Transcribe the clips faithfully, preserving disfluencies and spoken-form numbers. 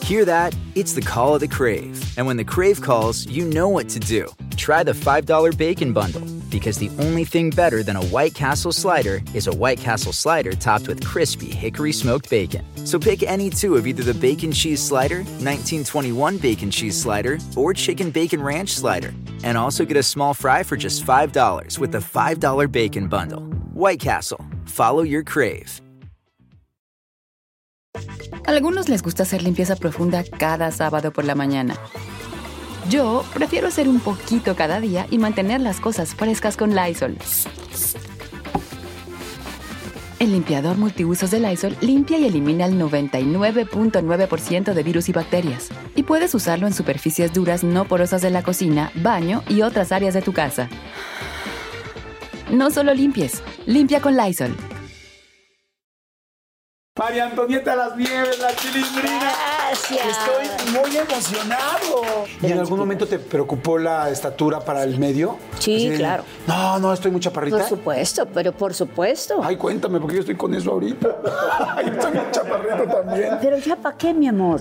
Hear that? It's the call of the Crave. And when the Crave calls, you know what to do. Try the five dollar Bacon Bundle, because the only thing better than a White Castle slider is a White Castle slider topped with crispy hickory smoked bacon. So pick any two of either the Bacon Cheese Slider, nineteen twenty-one Bacon Cheese Slider, or Chicken Bacon Ranch Slider. And also get a small fry for just five dollars with the five dollar Bacon Bundle. White Castle. Follow your Crave. A algunos les gusta hacer limpieza profunda cada sábado por la mañana. Yo prefiero hacer un poquito cada día y mantener las cosas frescas con Lysol. El limpiador multiusos de Lysol limpia y elimina el noventa y nueve punto nueve por ciento de virus y bacterias. Y puedes usarlo en superficies duras no porosas de la cocina, baño y otras áreas de tu casa. No solo limpies, limpia con Lysol. María Antonieta Las Nieves, la Chilindrina. Gracias. Estoy muy emocionado. ¿Y en algún momento te preocupó la estatura para el medio? Sí, Así, claro. No, no, estoy muy chaparrita. Por supuesto, pero por supuesto. Ay, cuéntame, porque yo estoy con eso ahorita. Ay, estoy muy chaparrito también. Pero ya para qué, mi amor.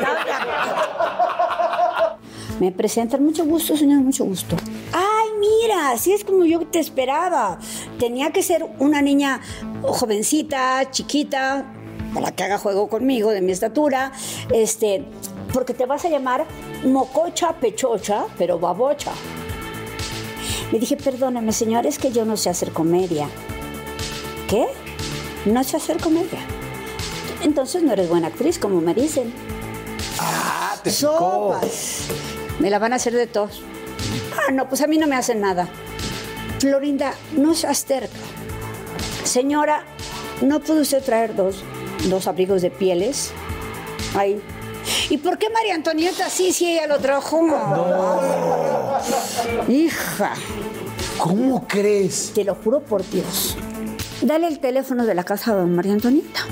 Me presentan, mucho gusto, señor, mucho gusto. Ay, mira, así es como yo te esperaba. Tenía que ser una niña jovencita, chiquita, para que haga juego conmigo, de mi estatura, este, porque te vas a llamar Mococha Pechocha, pero babocha. Le dije, perdóname, señor, es que yo no sé hacer comedia. ¿Qué? No sé hacer comedia. Entonces no eres buena actriz, como me dicen. Ah, te picó. Sopas. Me la van a hacer de tos. Ah, no, pues a mí no me hacen nada. Florinda, no seas terca. Señora, ¿no puede usted traer dos, dos abrigos de pieles? Ay. ¿Y por qué María Antonieta sí, sí, ella lo trajo? No. Hija. ¿Cómo crees? Te lo juro por Dios. Dale el teléfono de la casa de María Antonieta.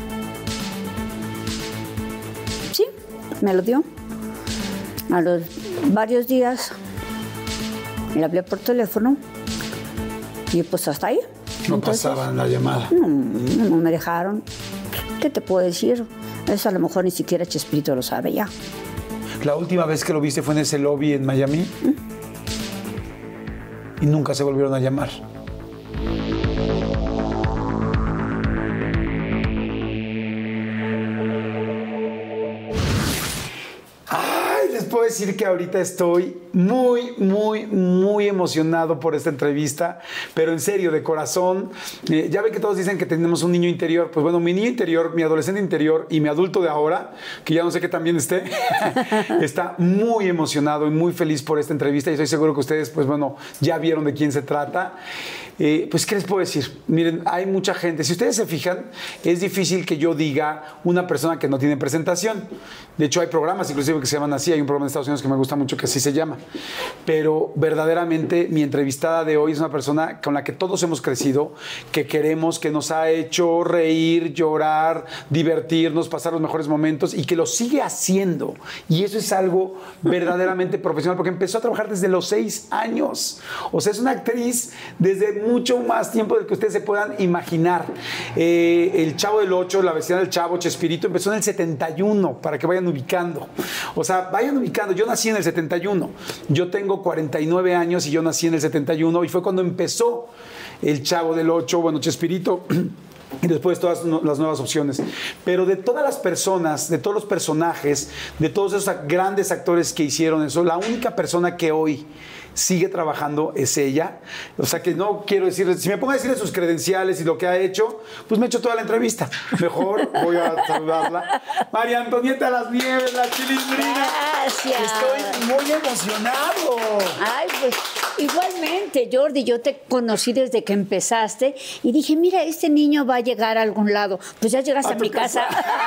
Sí, me lo dio. A los varios días le hablé por teléfono y pues hasta ahí. No Entonces, pasaban la llamada. No, no me dejaron. ¿Qué te puedo decir? Eso a lo mejor ni siquiera Chespirito lo sabe ya. La última vez que lo viste fue en ese lobby en Miami. ¿Mm? Y nunca se volvieron a llamar. Puedo decir que ahorita estoy muy, muy, muy emocionado por esta entrevista, pero en serio, de corazón. Eh, ya ven que todos dicen que tenemos un niño interior. Pues bueno, mi niño interior, mi adolescente interior y mi adulto de ahora, que ya no sé qué también esté, está muy emocionado y muy feliz por esta entrevista y estoy seguro que ustedes, pues bueno, ya vieron de quién se trata. Eh, pues, ¿qué les puedo decir? Miren, hay mucha gente. Si ustedes se fijan, es difícil que yo diga una persona que no tiene presentación. De hecho, hay programas inclusive que se llaman así. Hay un programa en Estados Unidos que me gusta mucho que así se llama. Pero verdaderamente mi entrevistada de hoy es una persona con la que todos hemos crecido, que queremos, que nos ha hecho reír, llorar, divertirnos, pasar los mejores momentos y que lo sigue haciendo. Y eso es algo verdaderamente profesional porque empezó a trabajar desde los seis años. O sea, es una actriz desde mucho más tiempo del que ustedes se puedan imaginar. Eh, el Chavo del Ocho, la vecina del Chavo, Chespirito, empezó en el setenta y uno, para que vayan ubicando. O sea, vayan ubicando. Yo nací en el setenta y uno. Yo tengo cuarenta y nueve años y yo nací en el setenta y uno y fue cuando empezó el Chavo del Ocho, bueno, Chespirito, y después todas las nuevas opciones. Pero de todas las personas, de todos los personajes, de todos esos grandes actores que hicieron eso, la única persona que hoy sigue trabajando es ella. O sea que no quiero decir, si me pongo a decirle sus credenciales y lo que ha hecho, pues me he hecho toda la entrevista. Mejor voy a saludarla. María Antonieta Las Nieves, la Chilindrina. Gracias. Estoy muy emocionado. Ay, pues igualmente, Jordi, yo te conocí desde que empezaste y dije, mira, este niño va a llegar a algún lado. Pues ya llegaste a, a mi casa.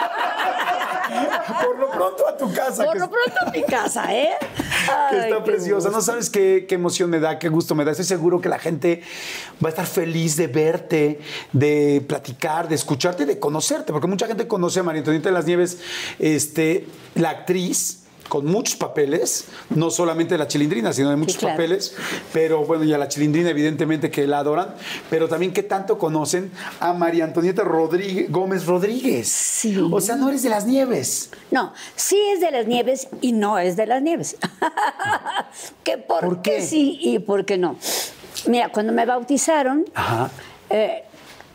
Por lo pronto a tu casa. Por lo pronto a mi casa, ¿eh? Que Ay, está preciosa. No sabes qué, qué emoción me da, qué gusto me da. Estoy seguro que la gente va a estar feliz de verte, de platicar, de escucharte, de conocerte. Porque mucha gente conoce a María Antonieta de las Nieves, este, la actriz, con muchos papeles, no solamente de la Chilindrina, sino de muchos Sí, claro. papeles, pero bueno, y a la Chilindrina evidentemente que la adoran, pero también que tanto conocen a María Antonieta Rodríguez, Gómez Rodríguez. Sí. O sea, no eres de las Nieves. No, sí es de las Nieves y no es de las Nieves. ¿Que por, ¿Por qué? qué sí y por qué no? Mira, cuando me bautizaron, Ajá. eh,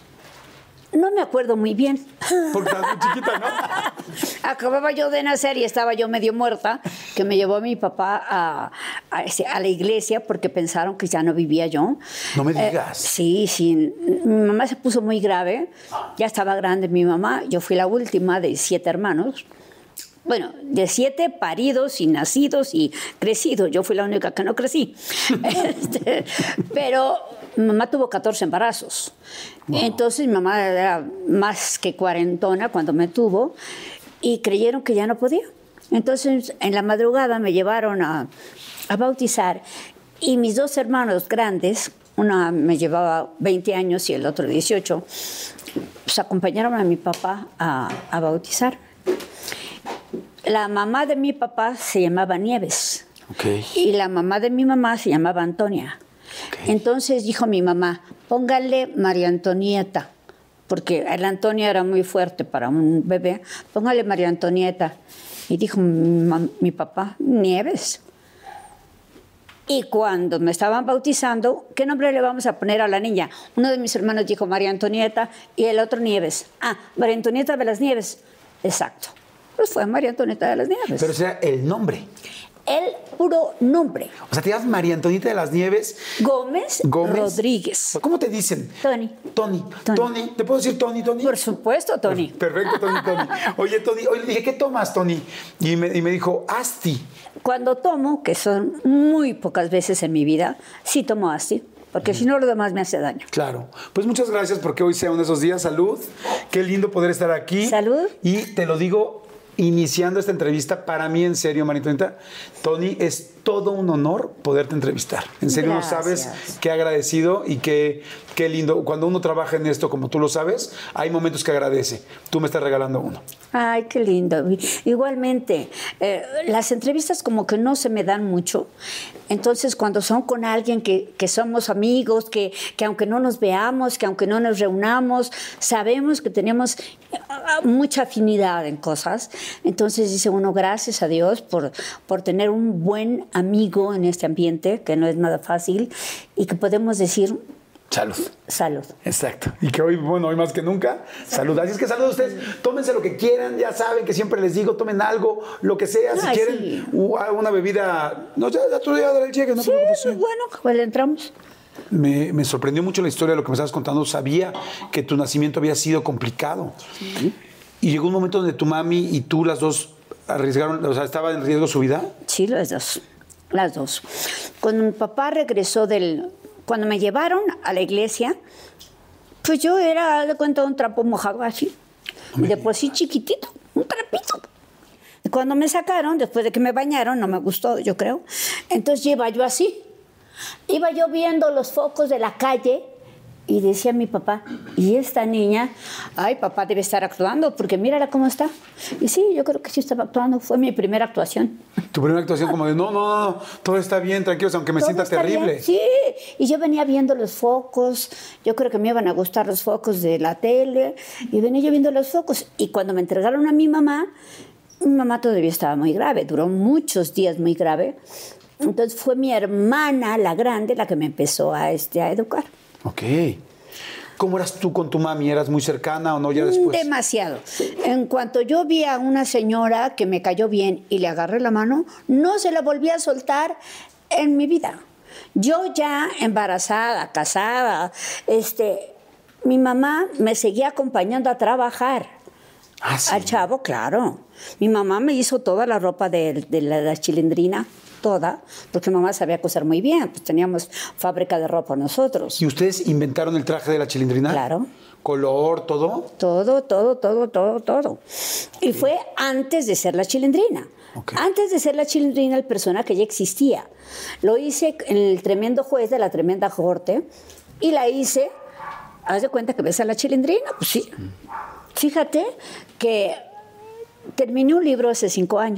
no me acuerdo muy bien. Porque estás muy chiquita, ¿no? Acababa yo de nacer y estaba yo medio muerta, que me llevó mi papá a, a, ese- a la iglesia porque pensaron que ya no vivía yo. No me Eh, digas. sí, sí. Mi mamá se puso muy grave. Ya estaba grande mi mamá. Yo fui la última de siete hermanos. Bueno, de siete paridos y nacidos y crecidos. Yo fui la única que no crecí. Este, pero mi mamá tuvo catorce embarazos. Entonces mi mamá era más que cuarentona cuando me tuvo y creyeron que ya no podía. Entonces en la madrugada me llevaron a, a bautizar y mis dos hermanos grandes, una me llevaba veinte años y el otro dieciocho, pues acompañaron a mi papá a, a bautizar. La mamá de mi papá se llamaba Nieves Ok. y la mamá de mi mamá se llamaba Antonia. Ok. Entonces dijo mi mamá, póngale María Antonieta, porque el Antonia era muy fuerte para un bebé, póngale María Antonieta. Y dijo mi, mam- mi papá, Nieves. Y cuando me estaban bautizando, ¿qué nombre le vamos a poner a la niña? Uno de mis hermanos dijo María Antonieta y el otro Nieves. Ah, María Antonieta de las Nieves. Exacto. Pues fue María Antonieta de las Nieves. Pero sea el nombre. El puro nombre. O sea, te llamas María Antonieta de las Nieves Gómez, Gómez Rodríguez. ¿Cómo te dicen? Tony. Tony. Tony. Tony. ¿Te puedo decir Tony, Tony? Por supuesto, Tony. Perfecto, Tony, Tony. Oye, Tony, hoy le dije, ¿qué tomas, Tony? Y me, y me dijo, Asti. Cuando tomo, que son muy pocas veces en mi vida, sí tomo Asti, porque si no lo demás me hace daño. Claro. Pues muchas gracias porque hoy sea uno de esos días. Salud. Qué lindo poder estar aquí. Salud. Y te lo digo iniciando esta entrevista, para mí, en serio, María Antonieta, Tony, es todo un honor poderte entrevistar. En serio, Gracias. no sabes qué agradecido y qué, qué lindo. Cuando uno trabaja en esto, como tú lo sabes, hay momentos que agradece. Tú me estás regalando uno. Ay, qué lindo. Igualmente, eh, las entrevistas como que no se me dan mucho. Entonces, cuando son con alguien que, que somos amigos, que, que aunque no nos veamos, que aunque no nos reunamos, sabemos que tenemos eh, mucha afinidad en cosas. Entonces dice uno, gracias a Dios por, por tener un buen amigo en este ambiente, que no es nada fácil, y que podemos decir Salud. salud. Exacto. Y que hoy, bueno, hoy más que nunca, salud. Así es que salud a ustedes. Tómense lo que quieran, ya saben que siempre les digo, tomen algo, lo que sea. Si Ay, quieren sí. u- una bebida, no, ya, ya tú ya daré el cheque, no te Sí, preocupes. sí. bueno, pues le entramos. Me, me sorprendió mucho la historia de lo que me estabas contando. Sabía que tu nacimiento había sido complicado. Y llegó un momento donde tu mami y tú, las dos, arriesgaron, o sea, estaba en riesgo su vida. Sí, las dos. Las dos. Cuando mi papá regresó del... Cuando me llevaron a la iglesia, pues yo era, haz de cuenta, un trapo mojado así. Y después sí chiquitito, un trapito. Y cuando me sacaron, después de que me bañaron, no me gustó, yo creo. Entonces iba yo así. Iba yo viendo los focos de la calle y decía mi papá, ¿y esta niña? Ay, papá debe estar actuando, porque mírala cómo está. Y sí, yo creo que sí estaba actuando. Fue mi primera actuación. Tu primera actuación como de, no, no, no, no, todo está bien, tranquilos, aunque me Todo sienta está terrible. bien, sí, y yo venía viendo los focos, yo creo que me iban a gustar los focos de la tele, y venía yo viendo los focos. Y cuando me entregaron a mi mamá, mi mamá todavía estaba muy grave, duró muchos días muy grave. Entonces fue mi hermana, la grande, la que me empezó a, este, a educar. Ok. ¿Cómo eras tú con tu mami? ¿Eras muy cercana o no ya después? Demasiado. En cuanto yo vi a una señora que me cayó bien y le agarré la mano, no se la volví a soltar en mi vida. Yo ya embarazada, casada, este, mi mamá me seguía acompañando a trabajar. Ah, sí. Al chavo, claro. Mi mamá me hizo toda la ropa de, de la, la Chilindrina, toda, porque mi mamá sabía coser muy bien, pues teníamos fábrica de ropa nosotros. ¿Y ustedes inventaron el traje de la Chilindrina? Claro. ¿Color, todo? Todo, todo, todo, todo, todo. Y fue antes de ser la Chilindrina. Ok. Antes de ser la Chilindrina, el personaje ya existía. Lo hice en el tremendo juez de la tremenda corte y la hice, haz de cuenta que ves a la Chilindrina, pues sí. Fíjate que terminé un libro hace cinco años.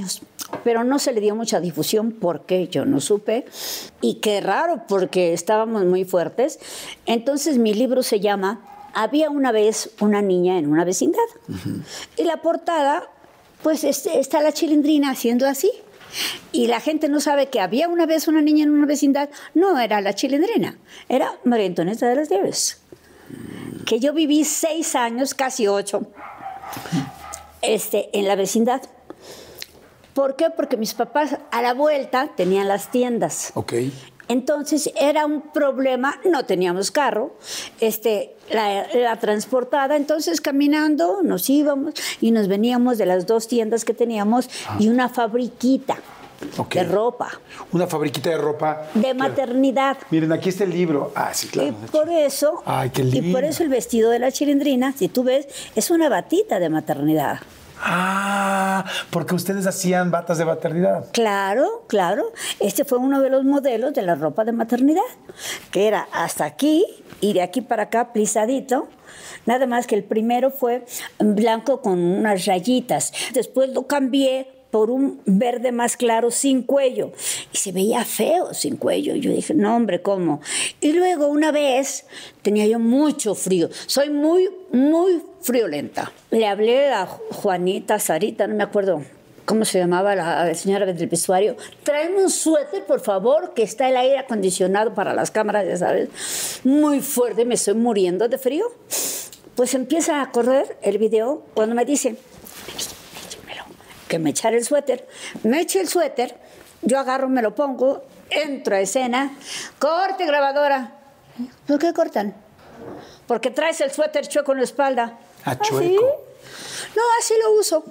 pero no se le dio mucha difusión porque yo no supe. Y qué raro, porque estábamos muy fuertes. Entonces mi libro se llama Había una vez una niña en una vecindad. Uh-huh. Y la portada, pues este, está la Chilindrina haciendo así. Y la gente no sabe que había una vez una niña en una vecindad. No era la Chilindrina, era María Antonieta de las Nieves. Que yo viví seis años, casi ocho, este, en la vecindad. ¿Por qué? Porque mis papás a la vuelta tenían las tiendas. Ok. Entonces era un problema, no teníamos carro, este, la, la transportada, entonces caminando nos íbamos y nos veníamos de las dos tiendas que teníamos ah. y una fabriquita. Okay. De ropa. Una fabriquita de ropa. De maternidad. Miren, aquí está el libro. Ah, sí, claro. Y por eso, Ay, qué lindo. Y por eso el vestido de la Chilindrina, si tú ves, es una batita de maternidad. Ah, porque ustedes hacían batas de maternidad. Claro, claro. Este fue uno de los modelos de la ropa de maternidad, que era hasta aquí y de aquí para acá plisadito. Nada más que el primero fue blanco con unas rayitas. Después lo cambié por un verde más claro sin cuello. Y se veía feo sin cuello. Yo dije, no, hombre, ¿cómo? Y luego una vez tenía yo mucho frío. Soy muy, muy friolenta. Le hablé a Juanita, Sarita, no me acuerdo cómo se llamaba la señora del vestuario. Tráeme un suéter, por favor, que está el aire acondicionado para las cámaras, ya sabes. Muy fuerte, me estoy muriendo de frío. Pues empieza a correr el video cuando me dicen que me echara el suéter. Me eché el suéter, yo agarro, me lo pongo, entro a escena, corte grabadora. ¿Por qué cortan? Porque traes el suéter chueco en la espalda. ¿Ah, chueco? ¿Así? No, así lo uso.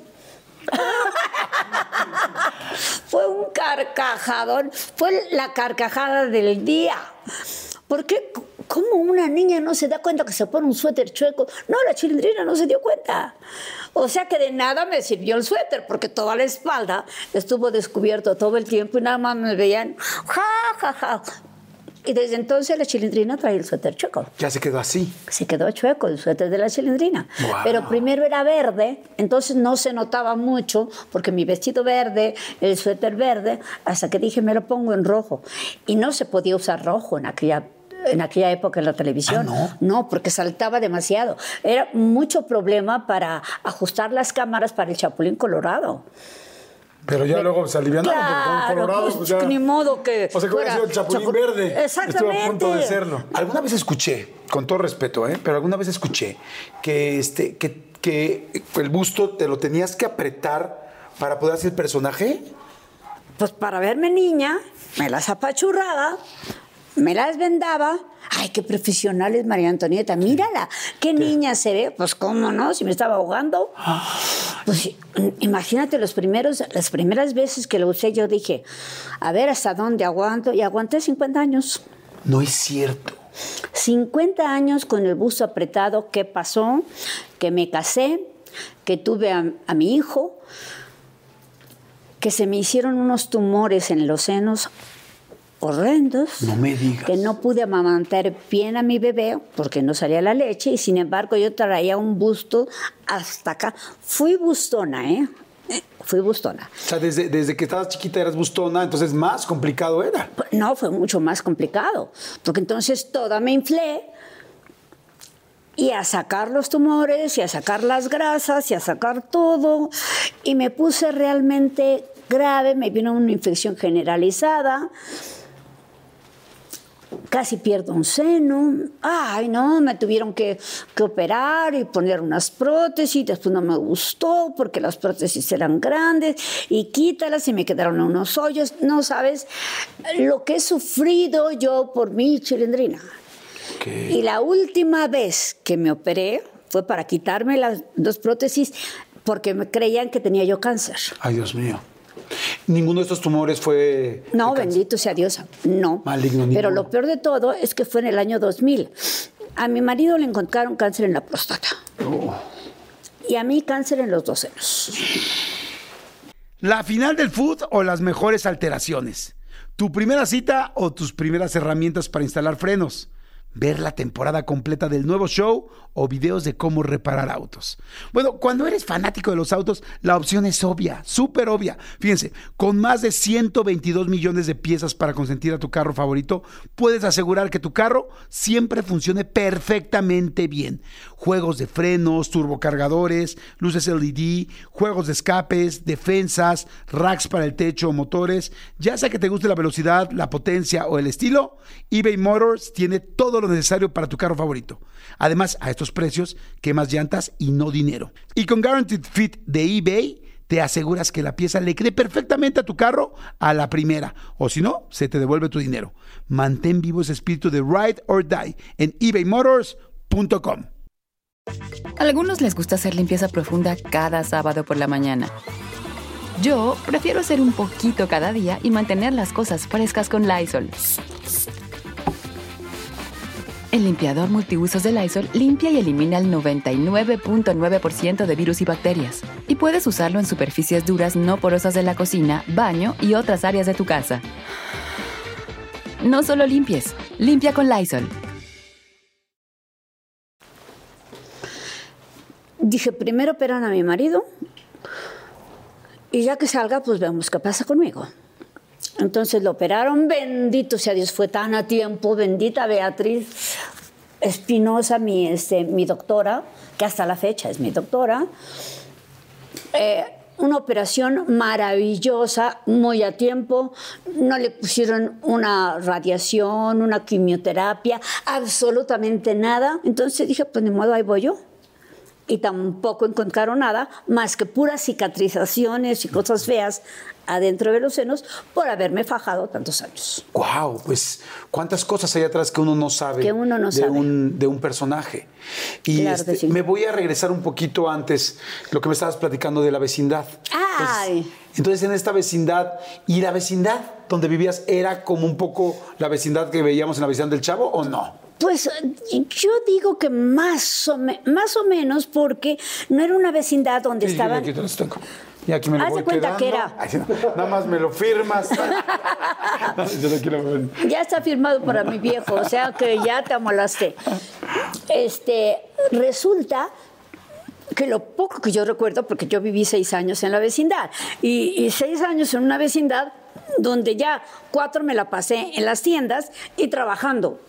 Fue un carcajadón, fue la carcajada del día. ¿Por qué? ¿Cómo una niña no se da cuenta que se pone un suéter chueco? No, la Chilindrina no se dio cuenta. O sea que de nada me sirvió el suéter, porque toda la espalda estuvo descubierto todo el tiempo y nada más me veían ja, ja, ja. Y desde entonces la Chilindrina trae el suéter chueco. Ya se quedó así. Se quedó chueco el suéter de la Chilindrina. Wow. Pero primero era verde, entonces no se notaba mucho, porque mi vestido verde, el suéter verde, hasta que dije, me lo pongo en rojo. Y no se podía usar rojo en aquella en aquella época en la televisión. ¿Ah, no? No, porque saltaba demasiado. Era mucho problema para ajustar las cámaras para el Chapulín Colorado. Pero ya Me, luego se alivianaron, claro, porque con Colorado pues, pues ya... Ni modo que... O sea, que hubiera sido el Chapulín Chapu... Verde. Exactamente. Estuvo a punto de serlo. Alguna vez escuché, con todo respeto, ¿eh? pero alguna vez escuché que, este, que, que el busto te lo tenías que apretar para poder hacer el personaje. Pues para verme niña, me las apachurraba, me las vendaba. Ay, qué profesional es María Antonieta, mírala, qué, ¿Qué? niña se ve. Pues cómo no, si me estaba ahogando. Pues imagínate los primeros, las primeras veces que lo usé, yo dije, a ver hasta dónde aguanto, y aguanté cincuenta años. No es cierto. cincuenta años con el busto apretado. ¿Qué pasó? Que me casé, que tuve a, a mi hijo, que se me hicieron unos tumores en los senos horrendos. No me digas. Que no pude amamantar bien a mi bebé porque no salía la leche y sin embargo yo traía un busto hasta acá. Fui bustona, ¿eh? Fui bustona. O sea, desde, desde que estabas chiquita eras bustona, entonces más complicado era. No, fue mucho más complicado, porque entonces toda me inflé y a sacar los tumores y a sacar las grasas y a sacar todo y me puse realmente grave, me vino una infección generalizada. Casi pierdo un seno. Ay, no, me tuvieron que, que operar y poner unas prótesis. Después no me gustó porque las prótesis eran grandes y quítalas y me quedaron unos hoyos. No sabes lo que he sufrido yo por mi Chilindrina. Okay. Y la última vez que me operé fue para quitarme las dos prótesis porque me creían que tenía yo cáncer. Ay, Dios mío. ¿Ninguno de estos tumores fue...? No, bendito sea Dios, no. Maligno, ninguno. Pero lo peor de todo es que fue en el año dos mil. A mi marido le encontraron cáncer en la próstata. Oh. Y a mí cáncer en los dos senos. ¿La final del food o las mejores alteraciones? ¿Tu primera cita o tus primeras herramientas para instalar frenos? ver la temporada completa del nuevo show o videos de cómo reparar autos. Bueno, cuando eres fanático de los autos, la opción es obvia, súper obvia. Fíjense, con más de ciento veintidós millones de piezas para consentir a tu carro favorito, puedes asegurar que tu carro siempre funcione perfectamente bien. Juegos de frenos, turbocargadores, luces L E D, juegos de escapes, defensas, racks para el techo o motores. Ya sea que te guste la velocidad, la potencia o el estilo, eBay Motors tiene todo lo necesario para tu carro favorito. Además, a estos precios, quemas llantas y no dinero. Y con Guaranteed Fit de eBay, te aseguras que la pieza le quede perfectamente a tu carro a la primera. O si no, se te devuelve tu dinero. Mantén vivo ese espíritu de Ride or Die en ebay motors punto com. A algunos les gusta hacer limpieza profunda cada sábado por la mañana. Yo prefiero hacer un poquito cada día y mantener las cosas frescas con Lysol. El limpiador multiusos de Lysol limpia y elimina el noventa y nueve punto nueve por ciento de virus y bacterias. Y puedes usarlo en superficies duras no porosas de la cocina, baño y otras áreas de tu casa. No solo limpies, limpia con Lysol. Dije, primero operan a mi marido y ya que salga, pues vemos qué pasa conmigo. Entonces lo operaron, bendito sea Dios, fue tan a tiempo, bendita Beatriz Espinosa, mi, este, mi doctora, que hasta la fecha es mi doctora. Eh, una operación maravillosa, muy a tiempo, no le pusieron una radiación, una quimioterapia, absolutamente nada. Entonces dije, pues ni modo, ahí voy yo. Y tampoco encontraron nada más que puras cicatrizaciones y cosas feas adentro de los senos por haberme fajado tantos años. Wow, pues cuántas cosas hay atrás que uno no sabe, que uno no de, sabe. Un, de un personaje. Y claro este, sí. me voy a regresar un poquito antes, lo que me estabas platicando de la vecindad. ¡Ay! Entonces, entonces en esta vecindad, ¿y la vecindad donde vivías era como un poco la vecindad que veíamos en la vecindad del Chavo o no? Pues yo digo que más o, me, más o menos, porque no era una vecindad donde Sí, estaban... Aquí te los tengo. Y aquí me lo Haz voy de cuenta quedando. que era- Ay, no, nada más me lo firmas. Yo no quiero ver. Ya está firmado para mi viejo, o sea que ya te amolaste. Este, resulta que lo poco que yo recuerdo, porque yo viví seis años en la vecindad, y, y seis años en una vecindad donde ya cuatro me la pasé en las tiendas y trabajando.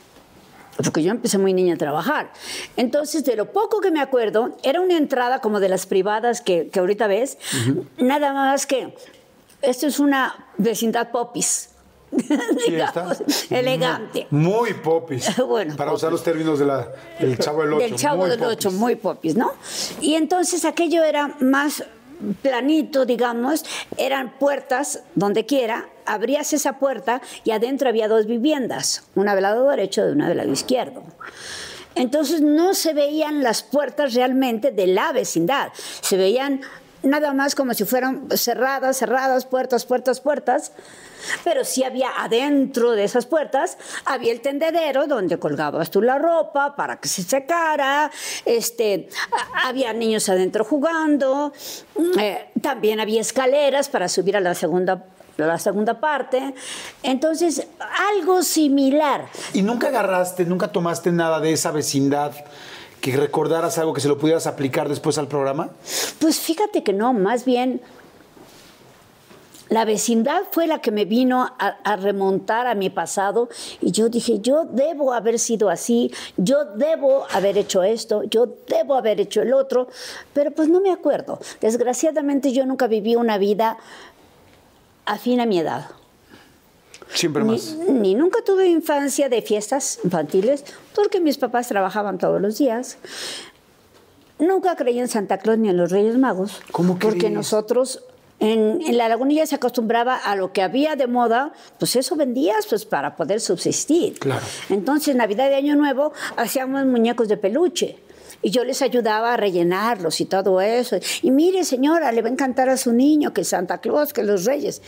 Porque yo empecé muy niña a trabajar. Entonces, de lo poco que me acuerdo, era una entrada como de las privadas que, que ahorita ves, uh-huh. Nada más que esto es una vecindad popis. Sí, digamos, está elegante. Muy, muy popis. Bueno, para popis. usar los términos de la, del Chavo del Ocho. Del Chavo muy del popis. Ocho, muy popis, ¿no? Y entonces aquello era más planito, digamos, eran puertas donde quiera, abrías esa puerta y adentro había dos viviendas, una del lado derecho y una del lado izquierdo. Entonces no se veían las puertas realmente de la vecindad, se veían nada más como si fueran cerradas, cerradas, puertas, puertas, puertas, pero sí había adentro de esas puertas, había el tendedero donde colgabas tú la ropa para que se secara, este, había niños adentro jugando, eh, también había escaleras para subir a la segunda la segunda parte, entonces algo similar. ¿Y nunca agarraste, nunca tomaste nada de esa vecindad que recordaras algo que se lo pudieras aplicar después al programa? Pues fíjate que no, más bien la vecindad fue la que me vino a, a remontar a mi pasado y yo dije, yo debo haber sido así, yo debo haber hecho esto, yo debo haber hecho el otro, pero pues no me acuerdo. Desgraciadamente yo nunca viví una vida afín a mi edad. Siempre más. Ni, ni nunca tuve infancia de fiestas infantiles porque mis papás trabajaban todos los días. Nunca creí en Santa Claus ni en los Reyes Magos. ¿Cómo crees? Porque nosotros en, en la Lagunilla se acostumbraba a lo que había de moda, pues eso vendías pues para poder subsistir. Claro. Entonces, Navidad y Año Nuevo hacíamos muñecos de peluche. Y yo les ayudaba a rellenarlos y todo eso. Y mire, señora, le va a encantar a su niño que Santa Claus, que los Reyes.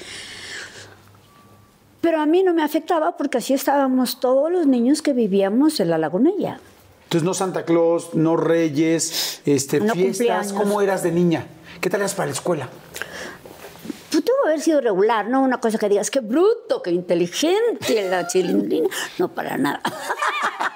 Pero a mí no me afectaba porque así estábamos todos los niños que vivíamos en la Lagunilla. Entonces, no Santa Claus, no Reyes, este, No fiestas. cumpleaños. ¿Cómo eras de niña? ¿Qué tal eras para la escuela? Pues tuvo que haber sido regular, ¿no? Una cosa que digas, qué bruto, qué inteligente la chilindrina. No, para nada.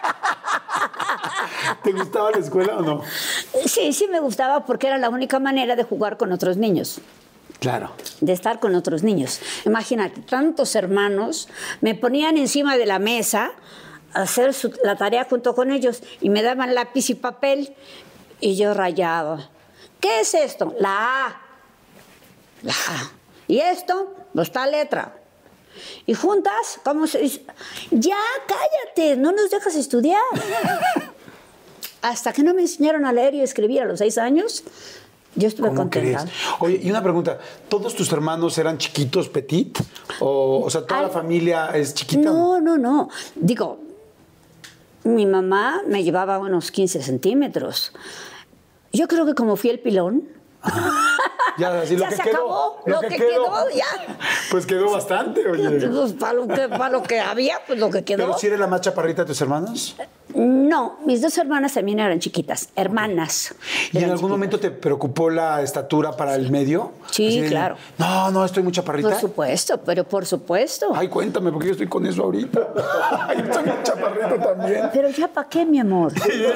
¿Te gustaba la escuela o no? Sí, sí me gustaba porque era la única manera de jugar con otros niños. Claro. De estar con otros niños. Imagínate, tantos hermanos me ponían encima de la mesa a hacer su, la tarea junto con ellos y me daban lápiz y papel y yo rayaba. ¿Qué es esto? La A. La A. ¿Y esto? Pues tal letra. ¿Y juntas? ¿Cómo se dice? Ya, cállate, no nos dejas estudiar. Hasta que no me enseñaron a leer y escribir a los seis años, yo estuve ¿Cómo contenta. crees? Oye, y una pregunta, ¿todos tus hermanos eran chiquitos, petit? O, o sea, ¿toda Ay, la familia es chiquita? No, no, no. Digo, mi mamá me llevaba unos quince centímetros. Yo creo que como fui el pilón... Ya, así, lo ya que se quedó, acabó, lo, lo que, que quedó. quedó, ya. Pues quedó bastante, oye. Pues para lo que, para lo que había, pues lo que quedó. ¿Pero si eres la más chaparrita de tus hermanos? No, mis dos hermanas también eran chiquitas, hermanas. ¿Y en Eran algún chiquitas. momento te preocupó la estatura para el medio? Sí, Así de, claro. No, no, estoy muy chaparrita. Por supuesto, pero por supuesto. Ay, cuéntame, porque yo estoy con eso ahorita. Yo estoy muy chaparrito también. Pero ya para qué, mi amor.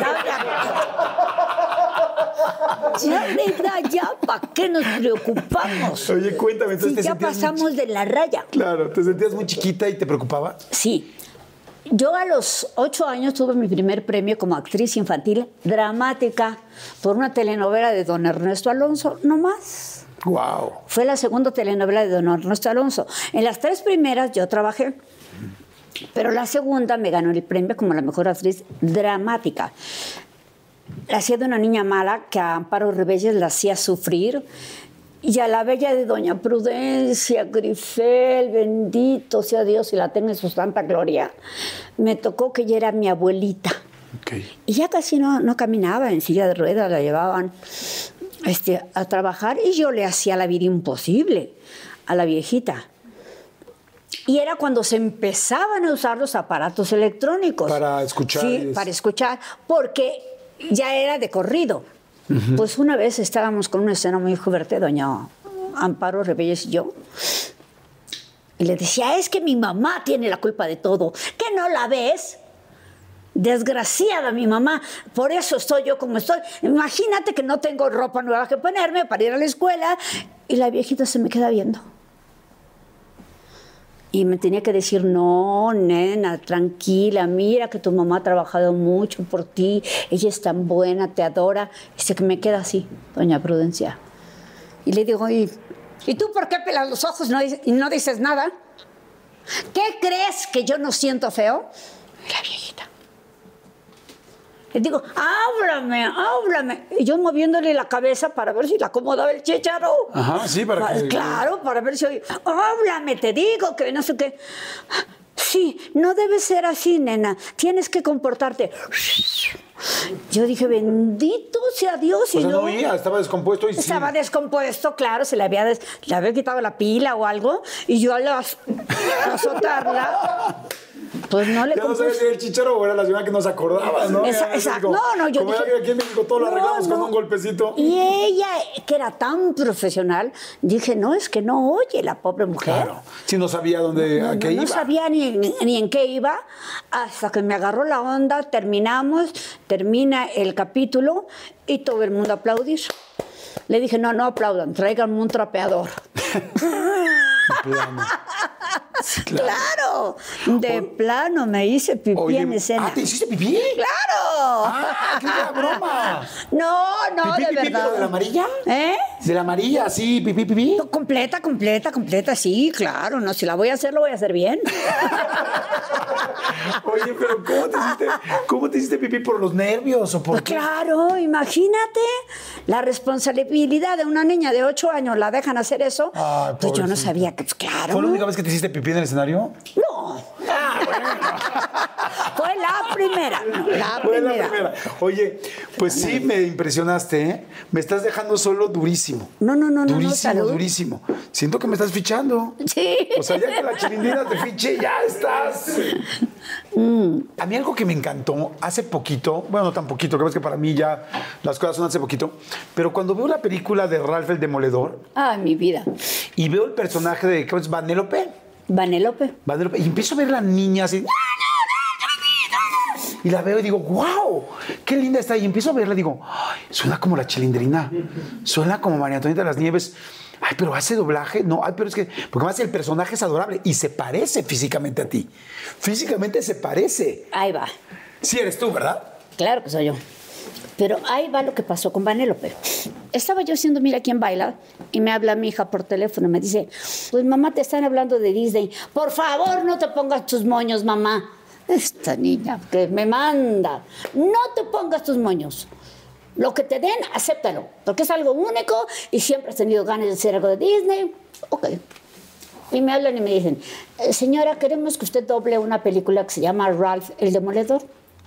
Ya, neta, ya para qué nos preocupamos. Oye, cuéntame, entonces Si te ya sentías muy pasamos de la raya. Claro, ¿te sentías muy chiquita y te preocupaba? Sí. Yo a los ocho años tuve mi primer premio como actriz infantil dramática por una telenovela de don Ernesto Alonso, no más. Wow. Fue la segunda telenovela de don Ernesto Alonso. En las tres primeras yo trabajé, pero la segunda me ganó el premio como la mejor actriz dramática. La hacía de una niña mala que a Amparo Revelles la hacía sufrir. Y a la bella de doña Prudencia, Grifel, bendito sea Dios y la tenga en su santa gloria, me tocó que ella era mi abuelita. Okay. Y ya casi no, no caminaba, en silla de ruedas la llevaban este, a trabajar y yo le hacía la vida imposible a la viejita. Y era cuando se empezaban a usar los aparatos electrónicos. Para escuchar. Sí, y- para escuchar, porque ya era de corrido. Uh-huh. Pues una vez estábamos con una escena muy fuerte, doña Amparo Revelles y yo, y le decía, es que mi mamá tiene la culpa de todo, ¿que no la ves? Desgraciada mi mamá, por eso estoy yo como estoy. Imagínate que no tengo ropa nueva que ponerme para ir a la escuela, y la viejita se me queda viendo. Y me tenía que decir, no, nena, tranquila, mira que tu mamá ha trabajado mucho por ti, ella es tan buena, te adora. Y se que me queda así, doña Prudencia. Y le digo, ¿y, ¿y tú por qué pelas los ojos no, y no dices nada? ¿Qué crees que yo no siento feo? La viejita. Le digo, háblame, háblame. Y yo moviéndole la cabeza para ver si le acomodaba el chícharo. Ajá, sí, para que... Claro, para ver si oye, háblame, te digo que no sé qué. Sí, no debe ser así, nena. Tienes que comportarte. Yo dije, bendito sea Dios. O y sea, no, no oía, estaba descompuesto y sí. Estaba descompuesto, claro, se le había, des, le había quitado la pila o algo. Y yo al az- azotarla... Pues no le Ya no sabía si era el chicharo o era la señora que nos acordaba, ¿no? Esa, Ya, exacto. como- No, no, yo como dije... ya que aquí en México todo lo no, arreglamos con no. un golpecito. Y ella, que era tan profesional, dije, no, es que no oye la pobre mujer. Claro. Si no sabía dónde, No, a no, qué no iba. sabía ni, ni, ni en qué iba, hasta que me agarró la onda, terminamos, termina el capítulo y todo el mundo aplaudir. Le dije, no, no aplaudan, tráiganme un trapeador. Plano. Sí, claro. Claro, de O- plano me hice pipí Oye, en escena. ah, ¿te hiciste pipí? ¡Claro! ¡Ah, qué buena broma! No, no, ¿Pipí, de pipí, verdad. pero de la amarilla? ¿Eh? ¿De la amarilla, sí, pipí, pipí? Completa, completa, completa, sí, claro. No, si la voy a hacer, lo voy a hacer bien. Oye, pero ¿cómo te hiciste, cómo te hiciste pipí? ¿Por los nervios o por qué? Claro, imagínate la responsabilidad de una niña de ocho años, la dejan hacer eso. Ay, Pues yo no pobrecita. sabía que, pues, claro. ¿Fue la única vez que te hiciste pipí en el escenario? No. Fue la primera. La Fue primera. la primera. Oye, pues sí me impresionaste, ¿eh? Me estás dejando solo durísimo. No, no, no, no, no, Durísimo, salud. durísimo. Siento que me estás fichando. Sí. O sea, ya que la chilindrina te fiche, ya estás. A mí algo que me encantó hace poquito, bueno, no tan poquito, creo que para mí ya las cosas son hace poquito, pero cuando veo la película de Ralph el Demoledor Ay, mi vida. y veo el personaje de, ¿cómo es? Vanellope. Vanelope. Vanellope, y empiezo a ver la niña así. y la veo y digo, wow, qué linda está. Y empiezo a verla y digo, ay, suena como la Chilindrina, suena como María Antonieta de las Nieves. Ay, pero hace doblaje. No, ay, pero es que, porque además el personaje es adorable y se parece físicamente a ti. Físicamente se parece. Ahí va. Sí eres tú, ¿verdad? Claro que soy yo. Pero ahí va lo que pasó con Vanellope. Estaba yo haciendo Mira quién baila y me habla mi hija por teléfono. Me dice, pues mamá, te están hablando de Disney. Por favor, no te pongas tus moños, mamá. Esta niña que me manda. No te pongas tus moños. Lo que te den, acéptalo. Porque es algo único y siempre has tenido ganas de hacer algo de Disney. Ok. Y me hablan y me dicen, señora, queremos que usted doble una película que se llama Ralph el Demoledor.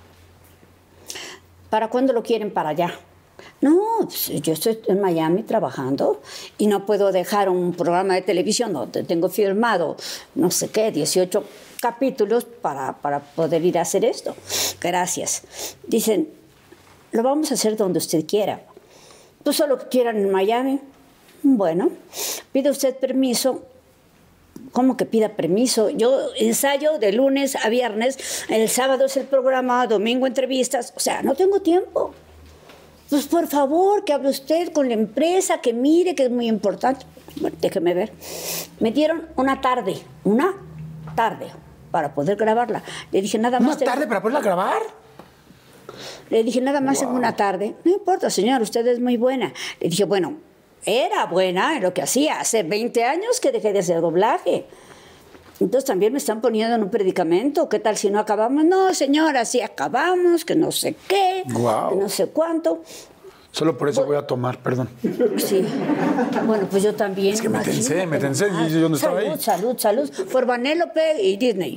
¿Para cuándo lo quieren para allá? No, pues yo estoy en Miami trabajando y no puedo dejar un programa de televisión donde tengo firmado, no sé qué, dieciocho capítulos para, para poder ir a hacer esto. Gracias. Dicen, lo vamos a hacer donde usted quiera. Pues solo que quieran en Miami. Bueno, pide usted permiso. ¿Cómo que pida permiso? Yo ensayo de lunes a viernes, el sábado es el programa, domingo entrevistas, o sea, no tengo tiempo. Pues por favor, que hable usted con la empresa, que mire, que es muy importante. Bueno, déjeme ver. Me dieron una tarde, una tarde para poder grabarla. Le dije nada más... ¿Una tarde para poderla grabar? Le dije nada más wow. En una tarde. No importa, señor, usted es muy buena. Le dije, bueno... Era buena en lo que hacía. Hace veinte años que dejé de hacer doblaje. Entonces también me están poniendo en un predicamento. ¿Qué tal si no acabamos? No, señora, sí acabamos, que no sé qué, wow. que no sé cuánto. Solo por eso pues, voy a tomar, perdón. Sí. Bueno, pues yo también. Es que me tensé, me tensé. Ah, yo no estaba salud, ahí. Salud, salud, salud. Por Vanellope y Disney.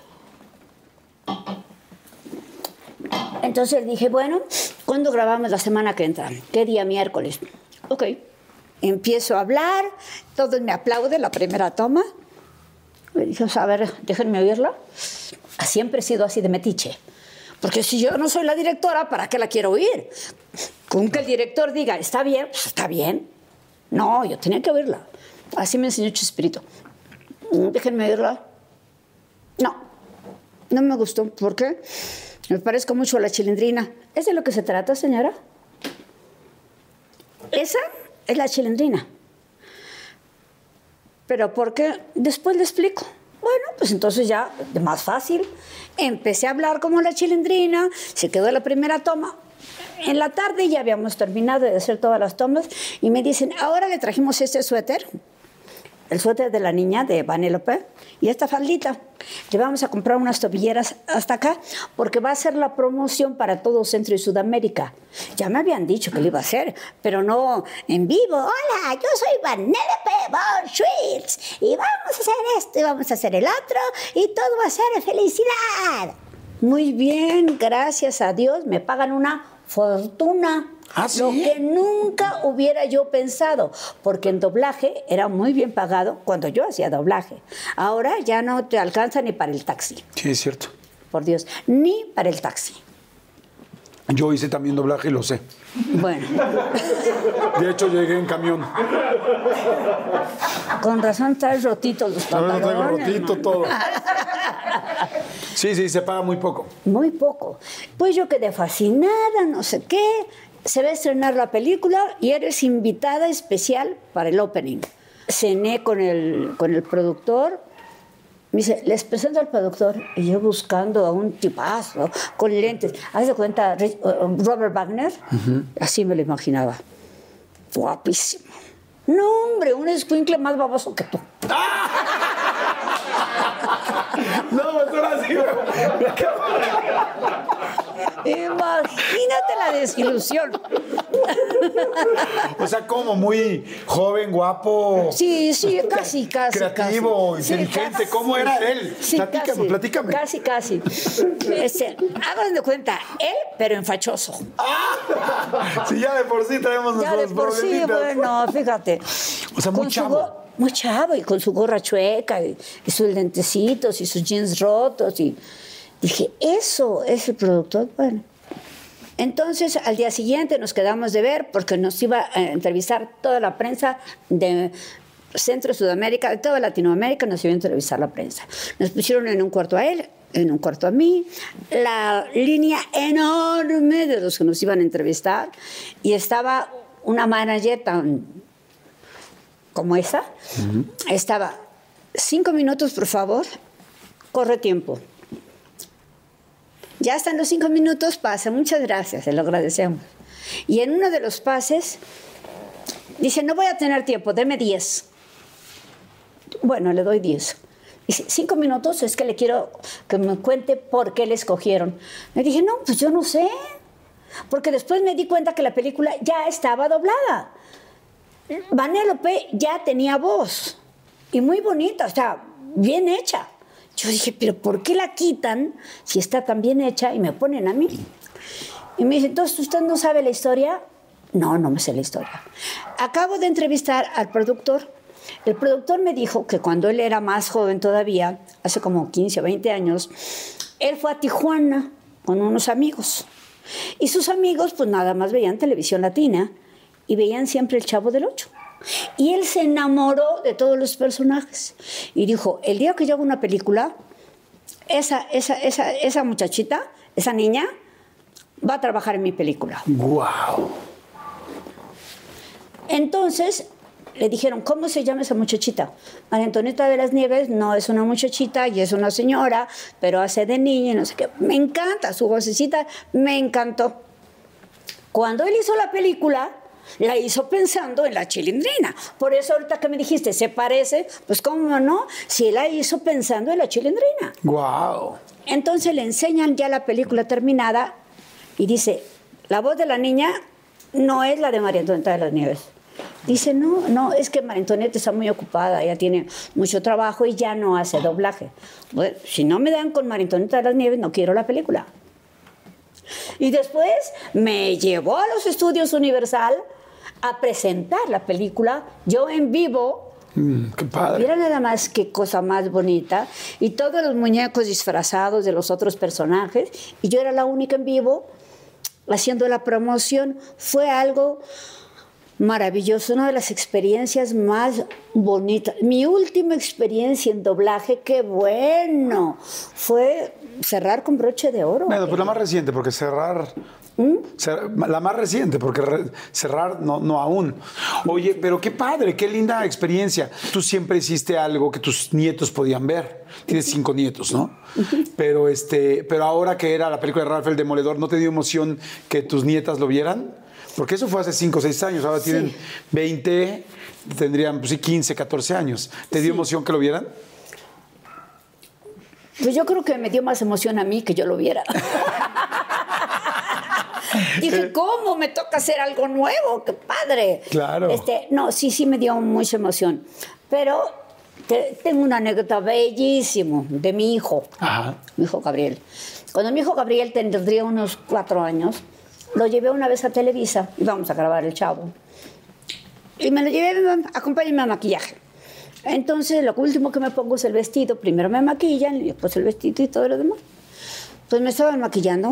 Entonces dije, bueno, ¿cuándo grabamos la semana que entra? ¿Qué día? Miércoles. Ok. Empiezo a hablar, todos me aplauden la primera toma. Me dije, a ver, déjenme oírla. Siempre he sido así de metiche. Porque si yo no soy la directora, ¿para qué la quiero oír? Con que el director diga, ¿está bien? Pues está bien. No, yo tenía que oírla. Así me enseñó Chespirito. Déjenme oírla. No, no me gustó. ¿Por qué? Me parezco mucho a la Chilindrina. ¿Es de lo que se trata, señora? Esa es la Chilindrina. ¿Pero por qué? Después le explico. Bueno, pues entonces ya, más fácil. Empecé a hablar como la Chilindrina, se quedó la primera toma. En la tarde ya habíamos terminado de hacer todas las tomas y me dicen, ahora le trajimos este suéter, el suéter de la niña de Vanellope, y esta faldita. Le vamos a comprar unas tobilleras hasta acá porque va a ser la promoción para todo Centro y Sudamérica. Ya me habían dicho que lo iba a hacer, pero no en vivo. Hola, yo soy Vanellope von Schwartz y vamos a hacer esto y vamos a hacer el otro y todo va a ser felicidad. Muy bien, gracias a Dios, me pagan una fortuna. ¿Ah, sí? Lo que nunca hubiera yo pensado, porque en doblaje era muy bien pagado cuando yo hacía doblaje. Ahora ya no te alcanza ni para el taxi. Sí, es cierto. Por Dios, ni para el taxi. Yo hice también doblaje y lo sé. Bueno. De hecho, llegué en camión. Con razón traes rotitos los pantalones. No, traigo rotito man. Todo. Sí, sí, se paga muy poco. Muy poco. Pues yo quedé fascinada, no sé qué. Se va a estrenar la película y eres invitada especial para el opening. Cené con el, con el productor. Me dice, les presento al productor. Y yo buscando a un tipazo con lentes. ¿Haz de cuenta Robert Wagner? Uh-huh. Así me lo imaginaba. Guapísimo. No, hombre, un escuincle más baboso que tú. No, doctora, así. Imagínate la desilusión. O sea, como muy joven, guapo. Sí, sí, casi, casi. Creativo, casi. inteligente. Sí, ¿Cómo era él? Sí, platícame, casi, platícame. Casi, casi. Este, hagan de cuenta, él, pero enfachoso. Ah, sí, ya de por sí traemos ya nuestros de por sí, bueno, fíjate. O sea, muy chavo. Muy chavo y con su gorra chueca y, y sus lentecitos y sus jeans rotos. Y dije, eso es el productor. Bueno. Entonces, al día siguiente nos quedamos de ver porque nos iba a entrevistar toda la prensa de Centro, Sudamérica, de toda Latinoamérica, nos iba a entrevistar la prensa. Nos pusieron en un cuarto a él en un cuarto a mí, la línea enorme de los que nos iban a entrevistar, y estaba una manager tan como esa, uh-huh. Estaba, cinco minutos, por favor, corre tiempo. Ya están los cinco minutos, pasa, muchas gracias, se lo agradecemos. Y en uno de los pases, dice, no voy a tener tiempo, deme diez. Bueno, le doy diez. Dice, cinco minutos, es que le quiero que me cuente por qué le escogieron. Le dije, no, pues yo no sé. Porque después me di cuenta que la película ya estaba doblada. Vanellope ya tenía voz. Y muy bonita, o sea, bien hecha. Yo dije, pero ¿por qué la quitan si está tan bien hecha y me ponen a mí? Y me dice, entonces, ¿usted no sabe la historia? No, no me sé la historia. Acabo de entrevistar al productor. El productor me dijo que cuando él era más joven todavía, hace como quince o veinte años, él fue a Tijuana con unos amigos. Y sus amigos, pues nada más veían televisión latina y veían siempre El Chavo del Ocho. Y él se enamoró de todos los personajes. Y dijo, el día que yo haga una película, esa, esa, esa, esa muchachita, esa niña, va a trabajar en mi película. ¡Wow! Entonces le dijeron, ¿cómo se llama esa muchachita? María Antonieta de las Nieves no es una muchachita y es una señora, pero hace de niña y no sé qué. Me encanta, su vocecita me encantó. Cuando él hizo la película, la hizo pensando en la Chilindrina. Por eso ahorita que me dijiste, ¿se parece? Pues cómo no, si él la hizo pensando en la Chilindrina. ¡Wow! Entonces le enseñan ya la película terminada y dice, la voz de la niña no es la de María Antonieta de las Nieves. Dice, no, no, es que María Antonieta está muy ocupada, ella tiene mucho trabajo y ya no hace doblaje. Bueno, si no me dan con María Antonieta de las Nieves, no quiero la película. Y después me llevó a los estudios Universal a presentar la película, yo en vivo. Mm, ¡qué padre! Mira nada más qué cosa más bonita. Y todos los muñecos disfrazados de los otros personajes. Y yo era la única en vivo haciendo la promoción. Fue algo maravilloso, una de las experiencias más bonitas. Mi última experiencia en doblaje, qué bueno, fue cerrar con broche de oro. Bueno, pues la más reciente, porque cerrar... ¿Mm? La más reciente, porque cerrar no, no aún. Oye, pero qué padre, qué linda experiencia. Tú siempre hiciste algo que tus nietos podían ver. Tienes cinco nietos, ¿no? Uh-huh. Pero, este, pero ahora que era la película de Ralph el Demoledor, ¿no te dio emoción que tus nietas lo vieran? Porque eso fue hace cinco o seis años, ahora sí. Tienen veinte, tendrían pues, sí, quince, catorce años. ¿Te dio sí. emoción que lo vieran? Pues yo creo que me dio más emoción a mí que yo lo viera. Dije, ¿cómo me toca hacer algo nuevo? ¡Qué padre! Claro. Este, no, sí, sí me dio mucha emoción. Pero te, tengo una anécdota bellísima de mi hijo, Ajá. mi hijo Gabriel. Cuando mi hijo Gabriel tendría unos cuatro años, lo llevé una vez a Televisa y vamos a grabar El Chavo. Y me lo llevé, acompáñame a maquillaje. Entonces, lo último que me pongo es el vestido. Primero me maquillan y después el vestido y todo lo demás. Pues me estaban maquillando.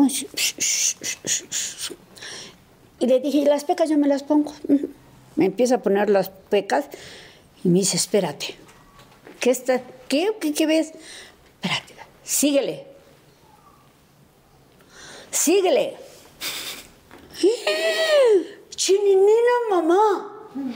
Y le dije, las pecas yo me las pongo. Me empieza a poner las pecas y me dice, espérate. ¿Qué, está, qué, qué, qué ves? Espérate, síguele. Síguele. Chininina, mamá.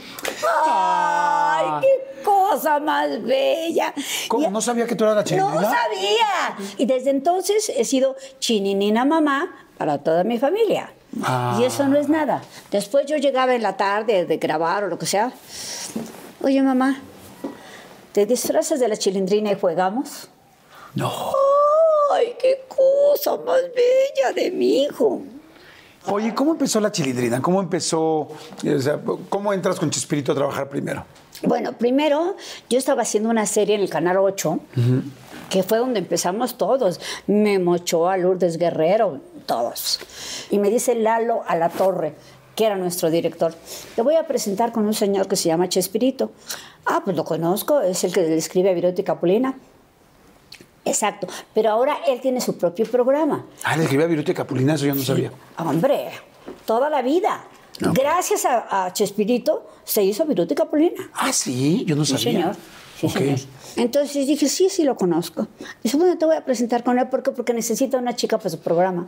¡Ay, qué cosa más bella! ¿Cómo? ¿No sabía que tú eras la Chininina? No sabía. Y desde entonces he sido Chininina mamá para toda mi familia. Ah. Y eso no es nada. Después yo llegaba en la tarde de grabar o lo que sea. Oye, mamá, ¿te disfrazas de la Chilindrina y jugamos? No. ¡Ay, qué cosa más bella de mi hijo! Oye, ¿cómo empezó la Chilindrina? ¿Cómo empezó, o sea, cómo entras con Chespirito a trabajar primero? Bueno, primero yo estaba haciendo una serie en el Canal ocho, uh-huh. que fue donde empezamos todos. Memo Ochoa, Lourdes Guerrero, todos. Y me dice Lalo Alatorre, que era nuestro director, te voy a presentar con un señor que se llama Chespirito. Ah, pues lo conozco, es el que le escribe a Viruta y Capulina. Exacto, pero ahora él tiene su propio programa. Ah, le escribía a Viruta y Capulina, eso yo no sabía. Hombre, toda la vida. No. Gracias a, a Chespirito se hizo Viruta y Capulina. Ah, sí, yo no sabía. Sí, señor. Okay. Entonces dije, sí, sí lo conozco. Dice, bueno, te voy a presentar con él. ¿Por qué? Porque necesita una chica para su programa.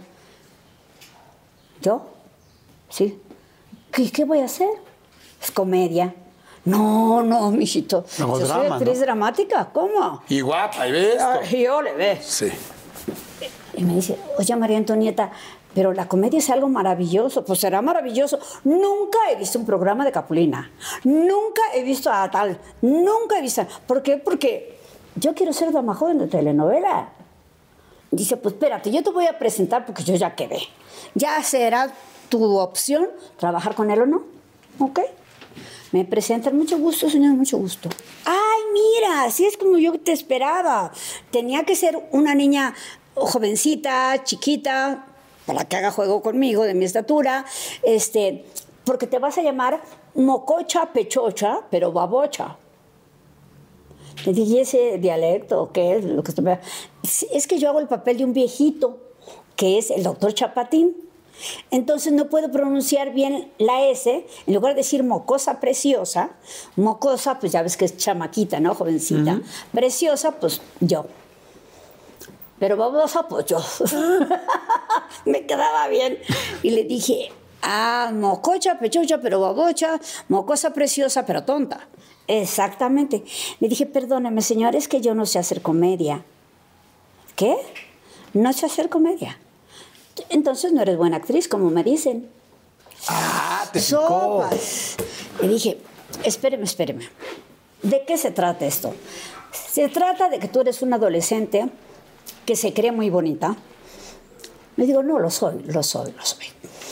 ¿Yo? Sí. ¿Qué, qué voy a hacer? Es comedia. No, no, mijito. No, yo drama, soy actriz ¿no? dramática. ¿Cómo? Y guapa, y ves. Y yo le ve. Sí. Y me dice, oye, María Antonieta, pero la comedia es algo maravilloso. Pues será maravilloso. Nunca he visto un programa de Capulina. Nunca he visto a tal. Nunca he visto. ¿Por qué? Porque yo quiero ser dama joven de telenovela. Dice, pues espérate, yo te voy a presentar porque yo ya quedé. Ya será tu opción trabajar con él o no. ¿Ok? Me presentan, mucho gusto, señor, mucho gusto. Ay, mira, así es como yo te esperaba. Tenía que ser una niña jovencita, chiquita, para que haga juego conmigo, de mi estatura, este, porque te vas a llamar mococha pechocha, pero babocha. Le dije, ¿y ese dialecto qué es? Lo que estoy... Es que yo hago el papel de un viejito, que es el doctor Chapatín. Entonces no puedo pronunciar bien la S, en lugar de decir mocosa preciosa, mocosa, pues ya ves que es chamaquita, ¿no? Jovencita. Uh-huh. Preciosa, pues yo. Pero babosa, pues yo. Me quedaba bien. Y le dije, ah, mococha, pechocha, pero babocha, mocosa preciosa, pero tonta. Exactamente. Le dije, perdóneme, señor, es que yo no sé hacer comedia. ¿Qué? No sé hacer comedia. Entonces no eres buena actriz, como me dicen. Ah, te picó. Sopas. Le dije, espéreme, espéreme. ¿De qué se trata esto? Se trata de que tú eres una adolescente que se cree muy bonita. Me digo, no, lo soy, lo soy, lo soy.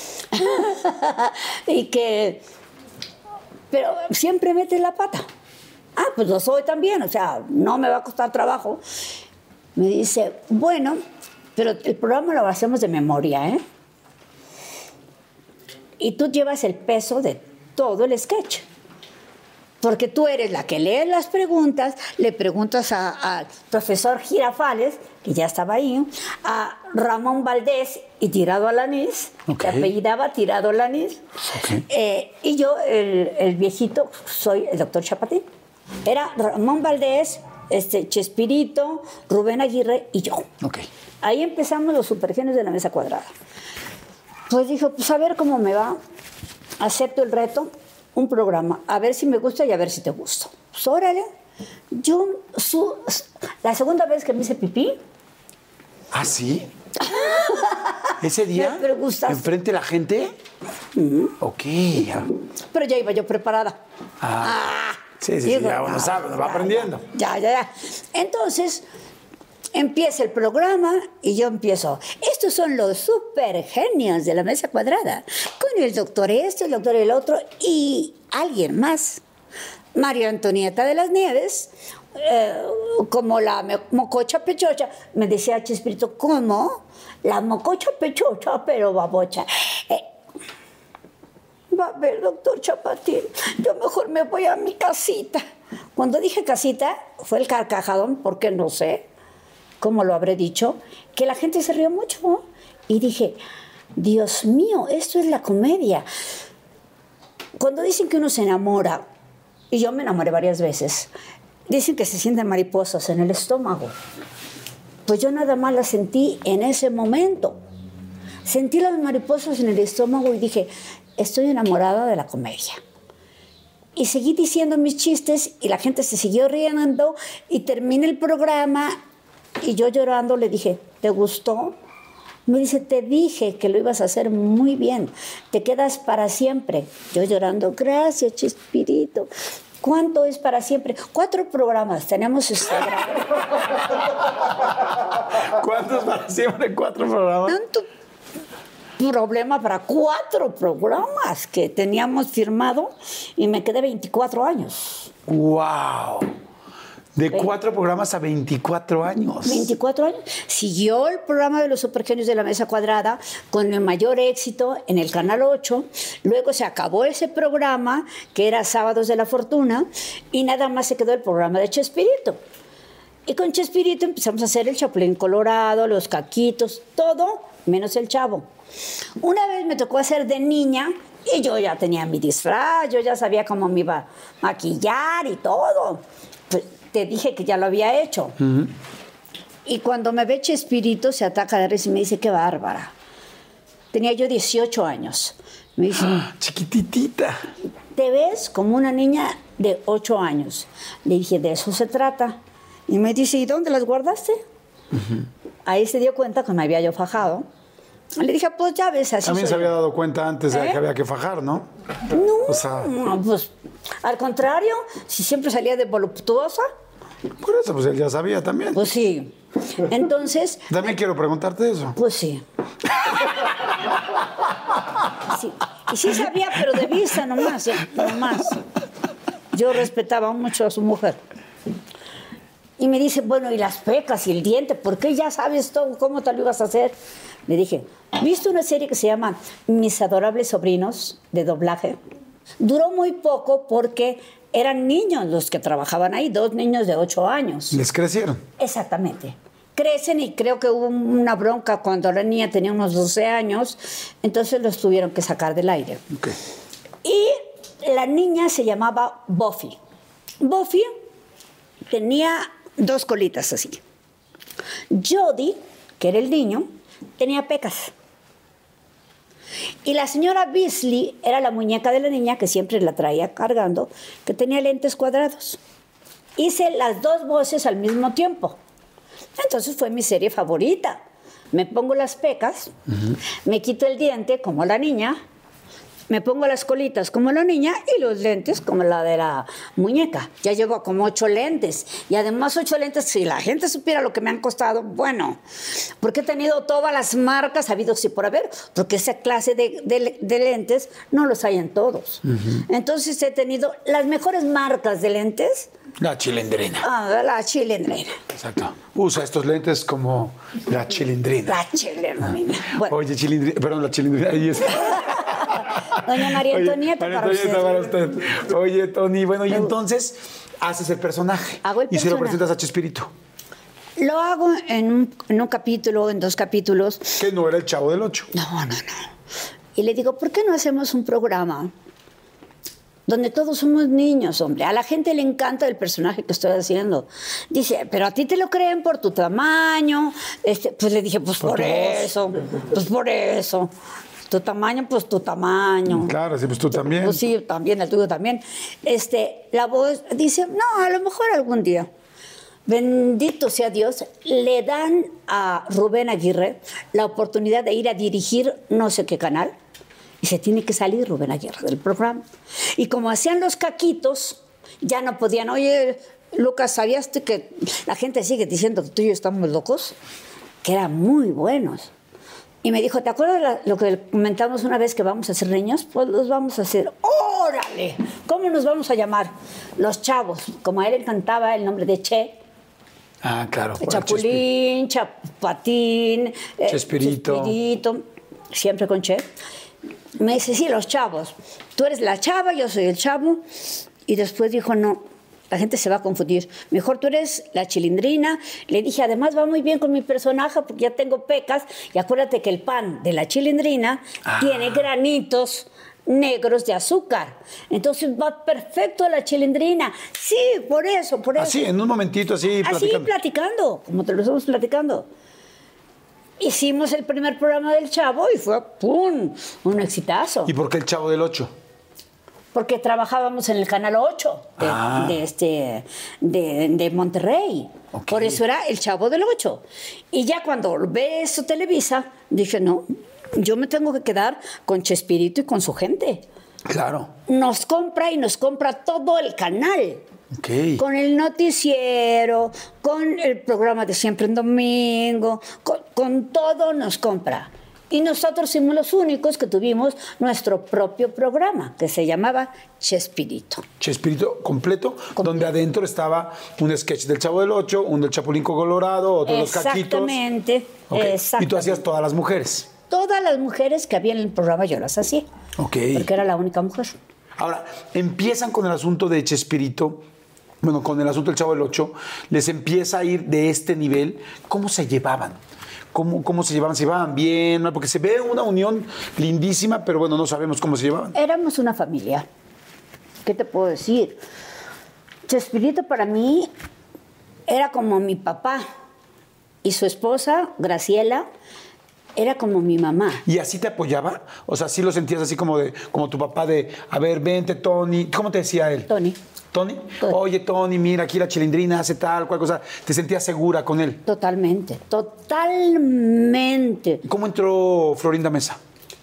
Y que... Pero siempre metes la pata. Ah, pues lo soy también, o sea, no me va a costar trabajo. Me dice, bueno... Pero el programa lo hacemos de memoria, ¿eh? Y tú llevas el peso de todo el sketch. Porque tú eres la que lee las preguntas, le preguntas al profesor Girafales, que ya estaba ahí, a Ramón Valdés y Tirado Alanís, okay. Que apellidaba Tirado Alanís. Okay. Eh, y yo, el, el viejito, soy el doctor Chapatín. Era Ramón Valdés, este, Chespirito, Rubén Aguirre y yo. Okay. Ahí empezamos los supergenios de la mesa cuadrada. Pues dijo, pues a ver cómo me va. Acepto el reto, un programa, a ver si me gusta y a ver si te gusta. Pues órale. Yo, su, la segunda vez que me hice pipí. ¿Ah, sí? ¿Ese día? ¿Me gustaste? ¿Enfrente de la gente? Uh-huh. Ok. Pero ya iba yo preparada. Ah. ah sí, sí, sí, sí, ya uno sabe, uno va ya, aprendiendo. Ya, ya, ya. Entonces... Empieza el programa y yo empiezo. Estos son los super genios de la mesa cuadrada. Con el doctor este, el doctor el otro y alguien más. María Antonieta de las Nieves, eh, como la mococha pechocha. Me decía Chespirito, ¿cómo? La mococha pechocha, pero babocha. Eh, va a ver, doctor Chapatín, yo mejor me voy a mi casita. Cuando dije casita, fue el carcajadón, porque no sé. ¿Cómo lo habré dicho? Que la gente se rió mucho, ¿no? Y dije, Dios mío, esto es la comedia. Cuando dicen que uno se enamora, y yo me enamoré varias veces, dicen que se sienten mariposas en el estómago. Pues yo nada más las sentí en ese momento. Sentí las mariposas en el estómago y dije, estoy enamorada de la comedia. Y seguí diciendo mis chistes y la gente se siguió riendo y terminé el programa. Y yo llorando le dije, ¿te gustó? Me dice, te dije que lo ibas a hacer muy bien. Te quedas para siempre. Yo llorando, gracias, Chespirito. ¿Cuánto es para siempre? Cuatro programas. Tenemos este... ¿Cuántos para siempre? ¿Cuatro programas? Tanto problema para cuatro programas que teníamos firmado y me quedé veinticuatro años. ¡Wow! De cuatro programas a veinticuatro años. veinticuatro años. Siguió el programa de los supergenios de la mesa cuadrada con el mayor éxito en el Canal ocho. Luego se acabó ese programa, que era Sábados de la Fortuna, y nada más se quedó el programa de Chespirito. Y con Chespirito empezamos a hacer el Chapulín Colorado, los Caquitos, todo menos el Chavo. Una vez me tocó hacer de niña y yo ya tenía mi disfraz, yo ya sabía cómo me iba a maquillar y todo. Pues, te dije que ya lo había hecho. Uh-huh. Y cuando me ve Chespirito, se ataca de risa y me dice, qué bárbara. Tenía yo dieciocho años. Me dice, ah, chiquititita. Te ves como una niña de ocho años. Le dije, de eso se trata. Y me dice, ¿y dónde las guardaste? Uh-huh. Ahí se dio cuenta que me había yo fajado. Le dije, pues ya ves, así También se había yo. dado cuenta antes de ¿Eh? que había que fajar, ¿no? No, o sea... no, pues al contrario, si siempre salía de voluptuosa. Por eso, pues él ya sabía también. Pues sí. Entonces... También quiero preguntarte eso. Pues sí. sí. Y sí sabía, pero de vista nomás, ¿eh? nomás. Yo respetaba mucho a su mujer. Y me dice, bueno, y las pecas y el diente, ¿por qué ya sabes todo cómo te lo ibas a hacer? Le dije, ¿viste una serie que se llama Mis Adorables Sobrinos, de doblaje? Duró muy poco porque eran niños los que trabajaban ahí, dos niños de ocho años. ¿Les crecieron? Exactamente. Crecen y creo que hubo una bronca cuando la niña tenía unos doce años, entonces los tuvieron que sacar del aire. Okay. Y la niña se llamaba Buffy. Buffy tenía dos colitas así. Jody, que era el niño, tenía pecas. Y la señora Beasley era la muñeca de la niña que siempre la traía cargando, que tenía lentes cuadrados. Hice las dos voces al mismo tiempo. Entonces fue mi serie favorita. Me pongo las pecas, uh-huh. me quito el diente como la niña, me pongo las colitas como la niña y los lentes como la de la muñeca. Ya llevo como ocho lentes. Y además ocho lentes, si la gente supiera lo que me han costado, bueno, porque he tenido todas las marcas habidos y por haber, porque esa clase de, de, de lentes no los hay en todos. Uh-huh. Entonces he tenido las mejores marcas de lentes. La Chilindrina. Ah, la Chilindrina. Exacto. Usa estos lentes como la Chilindrina. La Chilindrina. Bueno. Oye, Chilindrina, perdón, la Chilindrina. Ahí está. Doña María Antonieta, Oye, para, María usted. para usted. Oye, Tony, bueno, y entonces haces el personaje. Hago el y personaje. se lo presentas a Chespirito. Lo hago en un, en un capítulo, en dos capítulos. Que no era el Chavo del Ocho. No, no, no. Y le digo, ¿por qué no hacemos un programa donde todos somos niños, hombre? A la gente le encanta el personaje que estoy haciendo. Dice, pero a ti te lo creen por tu tamaño. Este, pues le dije, pues por, por eso, pues por eso. Tu tamaño, pues tu tamaño. Claro, sí, pues tú también. Pues sí, también, el tuyo también. Este, la voz dice, no, a lo mejor algún día. Bendito sea Dios, le dan a Rubén Aguirre la oportunidad de ir a dirigir no sé qué canal. Y se tiene que salir Rubén Aguirre del programa. Y como hacían los caquitos, ya no podían. Oye, Lucas, ¿sabías que la gente sigue diciendo que tú y yo estamos locos? Que eran muy buenos. Y me dijo, ¿te acuerdas la, lo que comentamos una vez que vamos a hacer niños? Pues los vamos a hacer. ¡Órale! ¿Cómo nos vamos a llamar? Los Chavos. Como a él le encantaba el nombre de Che. Ah, claro. Chapulín, Chapatín, Chespirito. Eh, Chespirito, siempre con Che. Me dice, sí, los chavos. Tú eres la chava, yo soy el chavo. Y después dijo, no, la gente se va a confundir. Mejor tú eres la Chilindrina. Le dije, además va muy bien con mi personaje porque ya tengo pecas. Y acuérdate que el pan de la Chilindrina ah. tiene granitos negros de azúcar. Entonces va perfecto a la Chilindrina. Sí, por eso, por eso. Así, en un momentito, así platicando. Así platicando, como te lo estamos platicando. Hicimos el primer programa del Chavo y fue, ¡pum!, un exitazo. ¿Y por qué el Chavo del Ocho? Porque trabajábamos en el Canal ocho de, ah. de, este, de, de Monterrey. Okay. Por eso era el Chavo del Ocho. Y ya cuando ve eso Televisa, dije, no, yo me tengo que quedar con Chespirito y con su gente. Claro. Nos compra y nos compra todo el canal. Okay. Con el noticiero, con el programa de Siempre en Domingo, con, con todo nos compra. Y nosotros fuimos los únicos que tuvimos nuestro propio programa, que se llamaba Chespirito. Chespirito completo, completo, donde adentro estaba un sketch del Chavo del Ocho, un del Chapulín Colorado, otro de los Caquitos. Exactamente, okay. exactamente. Y tú hacías todas las mujeres. Todas las mujeres que había en el programa yo las hacía. Ok. Porque era la única mujer. Ahora, empiezan con el asunto de Chespirito. Bueno, con el asunto del Chavo del Ocho, les empieza a ir de este nivel. ¿Cómo se llevaban? ¿Cómo, cómo se llevaban? ¿Se llevaban bien? Porque se ve una unión lindísima, pero bueno, no sabemos cómo se llevaban. Éramos una familia. ¿Qué te puedo decir? Chespirito para mí era como mi papá. Y su esposa, Graciela, era como mi mamá. ¿Y así te apoyaba? O sea, ¿sí lo sentías así como de como tu papá de, a ver, vente, Tony? ¿Cómo te decía él? Tony. ¿Tony? Tony. Oye, Tony, mira, aquí la Chilindrina hace tal, cual cosa. ¿Te sentías segura con él? Totalmente, totalmente. ¿Cómo entró Florinda Mesa?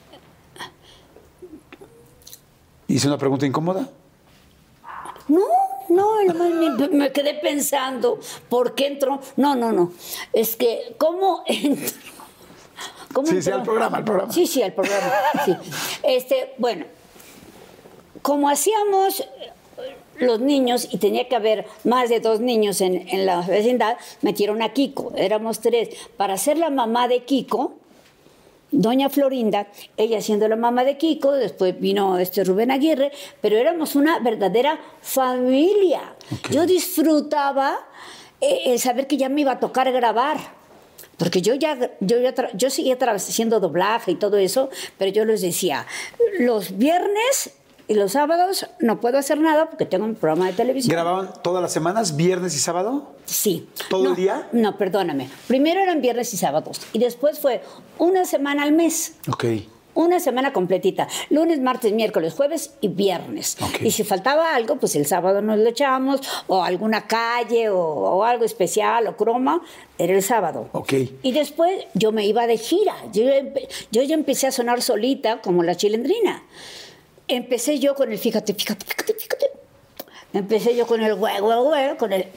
¿Hice una pregunta incómoda? No, no, nomás me, me quedé pensando, ¿por qué entró? No, no, no. Es que, ¿cómo entró? ¿Cómo Sí, entró? sí, al programa, al programa. Sí, sí, al programa. Sí. Este, bueno, como hacíamos los niños, y tenía que haber más de dos niños en, en la vecindad, metieron a Kiko, éramos tres. Para ser la mamá de Kiko, doña Florinda, ella siendo la mamá de Kiko, después vino este Rubén Aguirre, pero éramos una verdadera familia. Okay. Yo disfrutaba eh, el saber que ya me iba a tocar grabar, porque yo ya, yo ya tra- yo seguía tra- haciendo doblaje y todo eso, pero yo les decía, los viernes y los sábados no puedo hacer nada porque tengo un programa de televisión. ¿Grababan todas las semanas, viernes y sábado? Sí. ¿Todo no, el día? No, perdóname. Primero eran viernes y sábados. Y después fue una semana al mes. Ok. Una semana completita. Lunes, martes, miércoles, jueves y viernes. Okay. Y si faltaba algo, pues el sábado nos lo echábamos, o alguna calle, o, o algo especial, o croma, era el sábado. Ok. Y después yo me iba de gira. Yo, yo ya empecé a sonar solita como la Chilindrina. Empecé yo con el fíjate, fíjate, fíjate, fíjate. Empecé yo con el güey, güey, güey, con el...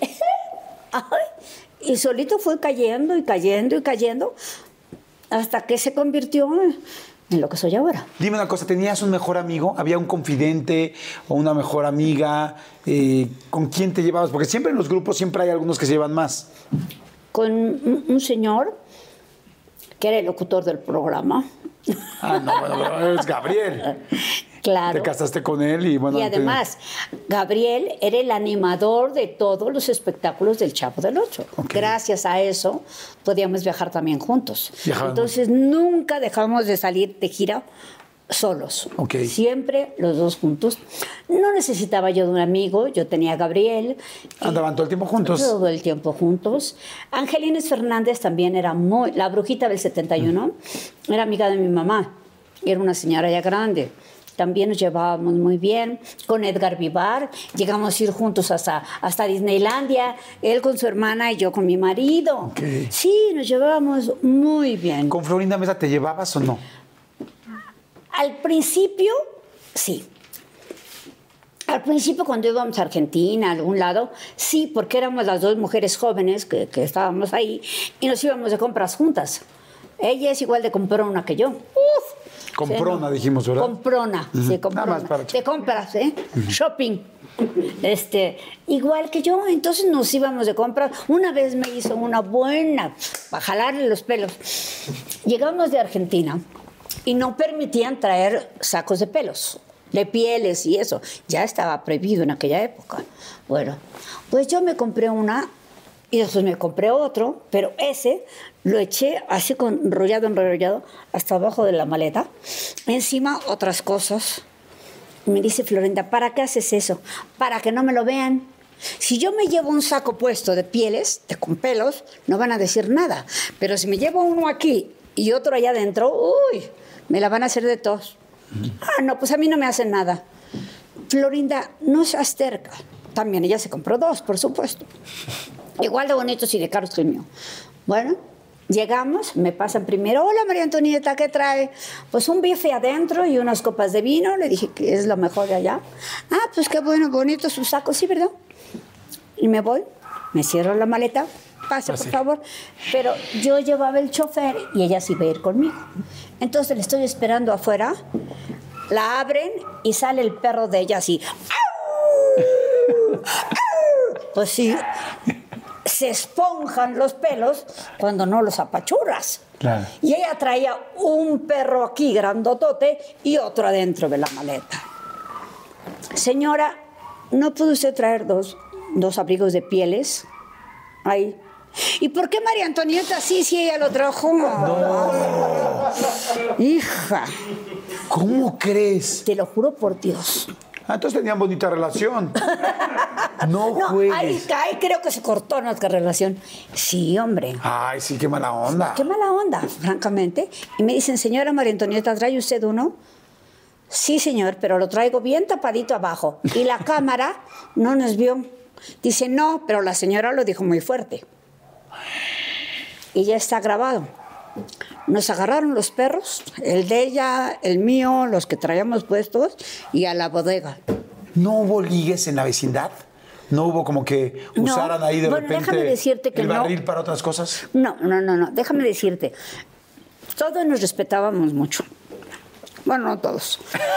y solito fue cayendo y cayendo y cayendo hasta que se convirtió en lo que soy ahora. Dime una cosa, ¿tenías un mejor amigo? ¿Había un confidente o una mejor amiga? Eh, ¿Con quién te llevabas? Porque siempre en los grupos siempre hay algunos que se llevan más. Con un, un señor que era el locutor del programa. Ah, no, bueno, es Gabriel. Claro. Te casaste con él y bueno... Y además, Gabriel era el animador de todos los espectáculos del Chavo del Ocho. Okay. Gracias a eso podíamos viajar también juntos. Viajaban. Entonces nunca dejamos de salir de gira solos. Okay. Siempre los dos juntos. No necesitaba yo de un amigo, yo tenía a Gabriel. ¿Andaban todo el tiempo juntos? Todo el tiempo juntos. Angelines Fernández también era muy... La brujita del setenta y uno, mm. era amiga de mi mamá. Era una señora ya grande. También nos llevábamos muy bien. Con Edgar Vivar, llegamos a ir juntos hasta, hasta Disneylandia, él con su hermana y yo con mi marido. Okay. Sí, nos llevábamos muy bien. ¿Con Florinda Mesa te llevabas o no? Al principio, sí. Al principio, cuando íbamos a Argentina, a algún lado, sí, porque éramos las dos mujeres jóvenes que, que estábamos ahí y nos íbamos de compras juntas. Ella es igual de comprona que yo. Uf. Comprona, sí, no. dijimos, ¿verdad? Comprona, uh-huh. sí, comprona. Nada más para te compras, ¿eh? Uh-huh. Shopping. Este, igual que yo, entonces nos íbamos de compras. Una vez me hizo una buena para jalarle los pelos. Llegamos de Argentina y no permitían traer sacos de pelos, de pieles y eso. Ya estaba prohibido en aquella época. Bueno, pues yo me compré una y después me compré otro, pero ese lo eché así con enrollado, enrollado, hasta abajo de la maleta. Encima otras cosas. Me dice Florinda, ¿para qué haces eso? Para que no me lo vean. Si yo me llevo un saco puesto de pieles, de con pelos, no van a decir nada. Pero si me llevo uno aquí y otro allá adentro, uy, me la van a hacer de tos. Uh-huh. Ah, no, pues a mí no me hacen nada. Florinda, no seas terca. También ella se compró dos, por supuesto. Igual de bonitos y de caros que el mío. Bueno, llegamos, me pasan primero, hola María Antonieta, ¿qué trae? Pues un bife adentro y unas copas de vino. Le dije que es lo mejor de allá. Ah, pues qué bueno, bonito su saco, sí, ¿verdad? Y me voy, me cierro la maleta, pase, por favor. Pero yo llevaba el chofer y ella sí iba a ir conmigo. Entonces le estoy esperando afuera, la abren y sale el perro de ella así. Pues sí, se esponjan los pelos cuando no los apachurras. Claro. Y ella traía un perro aquí grandotote y otro adentro de la maleta. Señora, ¿no puede usted traer dos, dos abrigos de pieles? Ahí. ¿Y por qué María Antonieta sí, sí ella lo trajo? No. Hija. ¿Cómo crees? Te lo juro por Dios. Ah, entonces tenían bonita relación. No, No, juegues. ahí, ahí creo que se cortó nuestra relación. Sí, hombre. Ay, sí, qué mala onda. Qué mala onda, francamente. Y me dicen, señora María Antonieta, ¿trae usted uno? Sí, señor, pero lo traigo bien tapadito abajo. Y la cámara no nos vio. Dice, no, pero la señora lo dijo muy fuerte. Y ya está grabado. Nos agarraron los perros, el de ella, el mío, los que traíamos puestos, y a la bodega. ¿No hubo ligues en la vecindad? ¿No hubo como que No. usaran ahí de Bueno, repente déjame decirte que el no. barril para otras cosas? No, no, no, no. Déjame decirte. Todos nos respetábamos mucho. Bueno, no todos.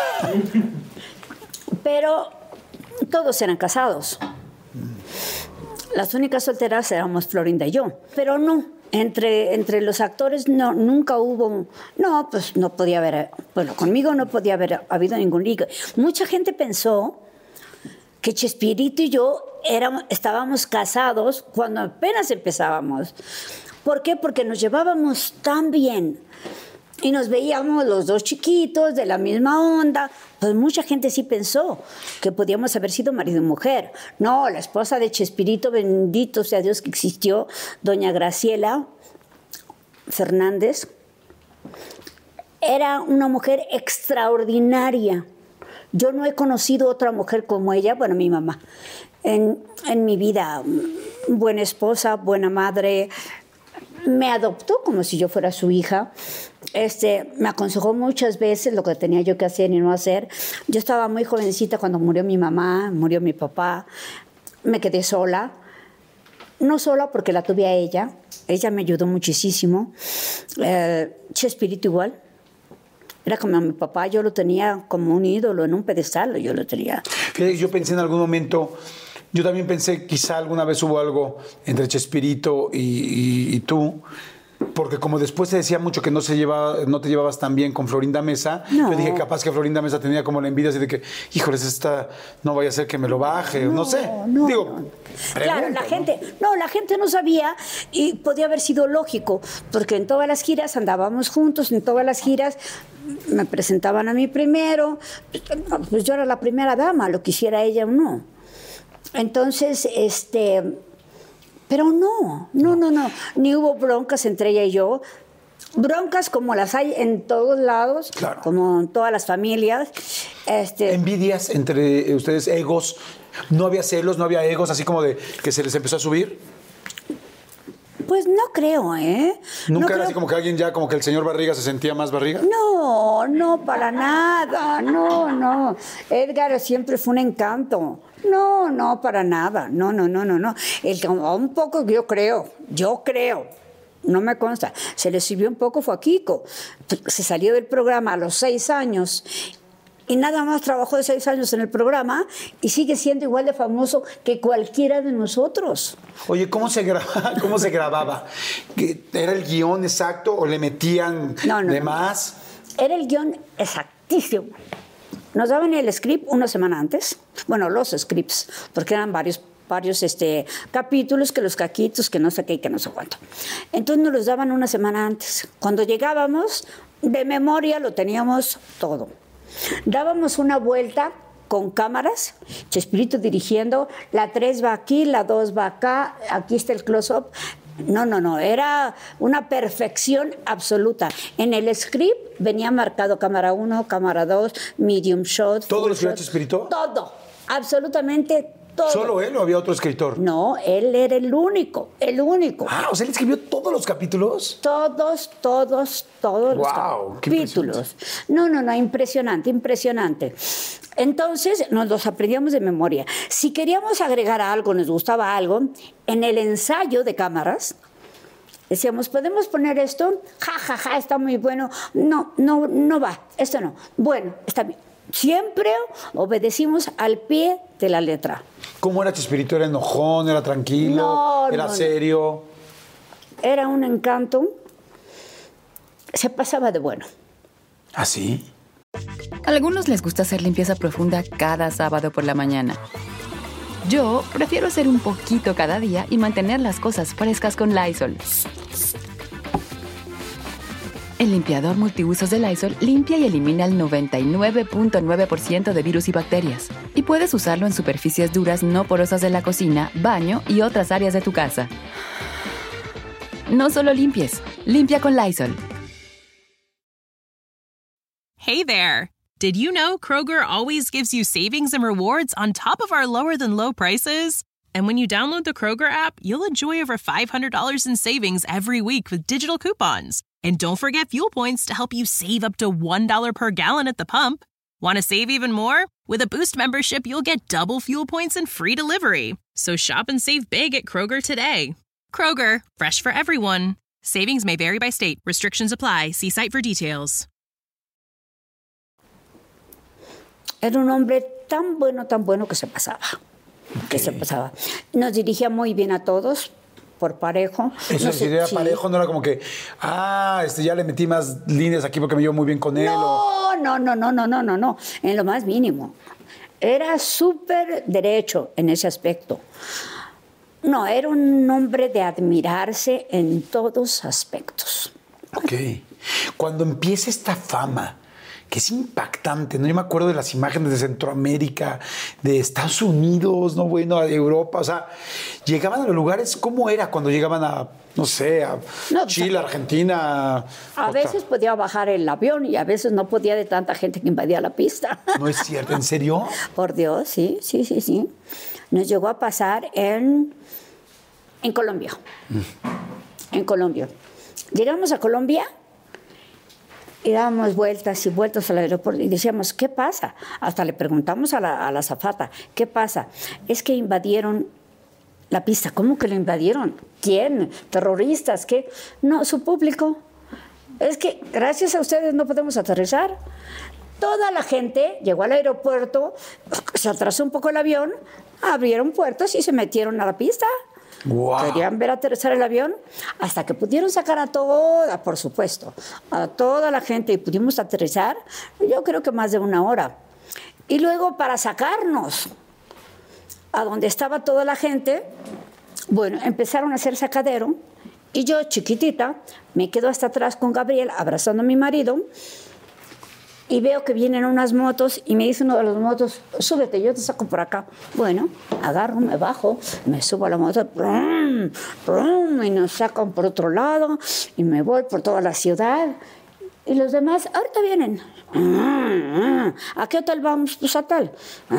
Pero todos eran casados. Las únicas solteras éramos Florinda y yo. Pero no, entre, entre los actores no, nunca hubo... No, pues no podía haber... Bueno, conmigo no podía haber habido ningún ligue. Mucha gente pensó que Chespirito y yo éramos, estábamos casados cuando apenas empezábamos. ¿Por qué? Porque nos llevábamos tan bien. Y nos veíamos los dos chiquitos, de la misma onda. Pues mucha gente sí pensó que podíamos haber sido marido y mujer. No, la esposa de Chespirito, bendito sea Dios que existió, doña Graciela Fernández, era una mujer extraordinaria. Yo no he conocido otra mujer como ella, bueno, mi mamá, en, en mi vida. Buena esposa, buena madre. Me adoptó como si yo fuera su hija. Este, me aconsejó muchas veces lo que tenía yo que hacer y no hacer. Yo estaba muy jovencita cuando murió mi mamá, murió mi papá. Me quedé sola. No sola porque la tuve a ella. Ella me ayudó muchísimo. Eh, Chespirito igual. Era como mi papá, yo lo tenía como un ídolo, en un pedestal, yo lo tenía. Fíjate, yo pensé en algún momento, yo también pensé, quizá alguna vez hubo algo entre Chespirito y, y, y tú, porque como después se decía mucho que no se llevaba, no te llevabas tan bien con Florinda Mesa, No. yo dije capaz que Florinda Mesa tenía como la envidia así de que, híjoles, esta no vaya a ser que me lo baje, no, no sé. No, Digo, no. pregunto, Claro, la ¿no? gente, no, la gente no sabía y podía haber sido lógico, porque en todas las giras andábamos juntos, en todas las giras me presentaban a mí primero, pues yo era la primera dama, lo quisiera ella o no. Entonces, este, pero no, no, no, no, ni hubo broncas entre ella y yo. Broncas como las hay en todos lados, Claro. como en todas las familias. Este, Envidias entre ustedes, egos, no había celos, no había egos, así como de que se les empezó a subir. Pues no creo, ¿eh? Nunca No era creo- así como que alguien ya, como que el señor Barriga se sentía más Barriga. No, no, para nada, no, no. Edgar siempre fue un encanto. No, no, para nada. No, no, no, no, no. El, un poco, yo creo, yo creo, no me consta, se le subió un poco fue a Kiko. Se salió del programa a los seis años y nada más trabajó de seis años en el programa y sigue siendo igual de famoso que cualquiera de nosotros. Oye, ¿cómo se grababa? ¿Cómo se grababa? ¿Que ¿Era el guión exacto o le metían No, no, de no. más? Era el guión exactísimo. Nos daban el script una semana antes. Bueno, los scripts, porque eran varios, varios este, capítulos, que los caquitos, que no sé qué y que no sé cuánto. Entonces nos los daban una semana antes. Cuando llegábamos, de memoria lo teníamos todo. Dábamos una vuelta con cámaras, Chespirito dirigiendo, la tres va aquí, la dos va acá, aquí está el close-up. No, no, no, era una perfección absoluta. En el script venía marcado cámara uno, cámara dos, medium shot. ¿Todo full lo escribía shot, Chespirito? Todo, absolutamente todo. ¿Solo él o había otro escritor? No, él era el único, el único. Ah, o sea, él escribió todos los capítulos. Todos, todos, todos Guau, los qué capítulos. No, no, no, impresionante, impresionante. Entonces nos los aprendíamos de memoria. Si queríamos agregar algo, nos gustaba algo, en el ensayo de cámaras, decíamos, ¿podemos poner esto? Ja, ja, ja, está muy bueno. No, no, no va, esto no. Bueno, está bien. Siempre obedecimos al pie de la letra. ¿Cómo era Chespirito? ¿Era enojón? ¿Era tranquilo? No, ¿Era no, no. serio? Era un encanto. Se pasaba de bueno. ¿Ah, sí? A algunos les gusta hacer limpieza profunda cada sábado por la mañana. Yo prefiero hacer un poquito cada día y mantener las cosas frescas con Lysol. El limpiador multiusos de Lysol limpia y elimina el noventa y nueve punto nueve por ciento de virus y bacterias. Y puedes usarlo en superficies duras no porosas de la cocina, baño y otras áreas de tu casa. No solo limpies, limpia con Lysol. Hey there! Did you know Kroger always gives you savings and rewards on top of our lower-than-low prices? And when you download the Kroger app, you'll enjoy over five hundred dollars in savings every week with digital coupons. And don't forget fuel points to help you save up to one dollar per gallon at the pump. Want to save even more? With a Boost membership, you'll get double fuel points and free delivery. So shop and save big at Kroger today. Kroger, fresh for everyone. Savings may vary by state. Restrictions apply. See site for details. Era un hombre tan bueno, tan bueno que se pasaba. Okay. Que se pasaba. Nos dirigía muy bien a todos, por parejo. Eso, no si sé, era sí. parejo, no era como que, ah, este, ya le metí más líneas aquí porque me llevo muy bien con él. No, o... no, no, no, no, no, no, no, en lo más mínimo. Era súper derecho en ese aspecto. No, era un hombre de admirarse en todos aspectos. Ok. Cuando empieza esta fama, que es impactante, ¿no? Yo me acuerdo de las imágenes de Centroamérica, de Estados Unidos, ¿no? Bueno, de Europa, o sea, llegaban a los lugares, ¿cómo era cuando llegaban a, no sé, a no, Chile, pues, Argentina? A veces podía bajar el avión y a veces no podía de tanta gente que invadía la pista. ¿No es cierto? ¿En serio? Por Dios, sí, sí, sí, sí. Nos llegó a pasar en, en Colombia. Mm. En Colombia. Llegamos a Colombia y dábamos vueltas y vueltas al aeropuerto y decíamos, ¿qué pasa? Hasta le preguntamos a la, a la azafata, ¿qué pasa? Es que invadieron la pista. ¿Cómo que lo invadieron? ¿Quién? ¿Terroristas? ¿Qué? No, su público. Es que gracias a ustedes no podemos aterrizar. Toda la gente llegó al aeropuerto, se atrasó un poco el avión, abrieron puertas y se metieron a la pista. Wow. Querían ver aterrizar el avión hasta que pudieron sacar a toda, por supuesto, a toda la gente y pudimos aterrizar, yo creo que más de una hora. Y luego para sacarnos a donde estaba toda la gente, bueno, empezaron a hacer sacadero y yo, chiquitita, me quedo hasta atrás con Gabriel abrazando a mi marido y veo que vienen unas motos y me dice uno de los motos, súbete, yo te saco por acá. Bueno, agarro, me bajo, me subo a la moto, brum, brum, y nos sacan por otro lado y me voy por toda la ciudad. Y los demás, ahorita vienen. ¿A qué hotel vamos? Pues a tal.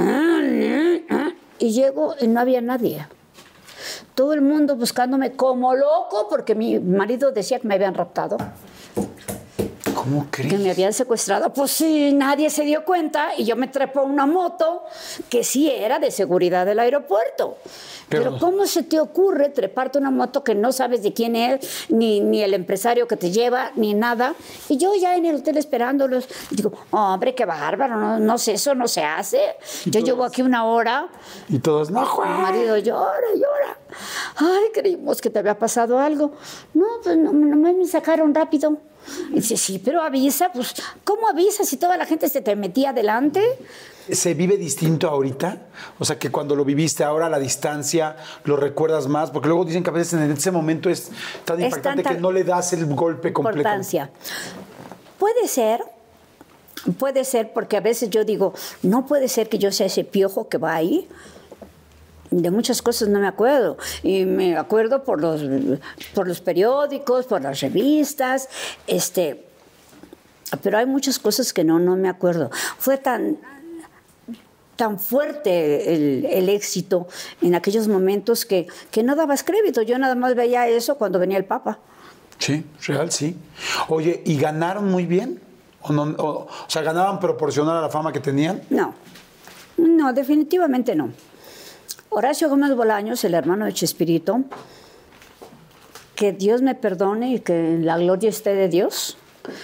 Y llego y no había nadie. Todo el mundo buscándome como loco porque mi marido decía que me habían raptado. ¿Cómo crees? Que me habían secuestrado. Pues sí, nadie se dio cuenta y yo me trepo a una moto que sí era de seguridad del aeropuerto. Pero, Pero ¿cómo se te ocurre treparte una moto que no sabes de quién es, ni, ni el empresario que te lleva, ni nada? Y yo ya en el hotel esperándolos, digo, oh, hombre, qué bárbaro, no, no sé, eso no se hace. Yo llevo aquí una hora. Y todos, no, Juan. Mi marido llora, llora. Ay, creímos que te había pasado algo. No, pues no, nomás me sacaron rápido. Y dice, sí, pero avisa, pues, ¿cómo avisa si toda la gente se te metía adelante? ¿Se vive distinto ahorita? O sea, que cuando lo viviste ahora a la distancia, ¿lo recuerdas más? Porque luego dicen que a veces en ese momento es tan es impactante que no le das el golpe completo. Importancia. Puede ser, puede ser, porque a veces yo digo, no puede ser que yo sea ese piojo que va ahí. De muchas cosas no me acuerdo. Y me acuerdo por los, por los periódicos, por las revistas, este, pero hay muchas cosas que no, no me acuerdo. Fue tan, tan fuerte el, el éxito en aquellos momentos que, que no dabas crédito. Yo nada más veía eso cuando venía el Papa. Sí, real, sí. Oye, ¿y ganaron muy bien? ¿O, no, o, o sea, ganaban proporcional a la fama que tenían? No, no, definitivamente no. Horacio Gómez Bolaños, el hermano de Chespirito, que Dios me perdone y que la gloria esté de Dios,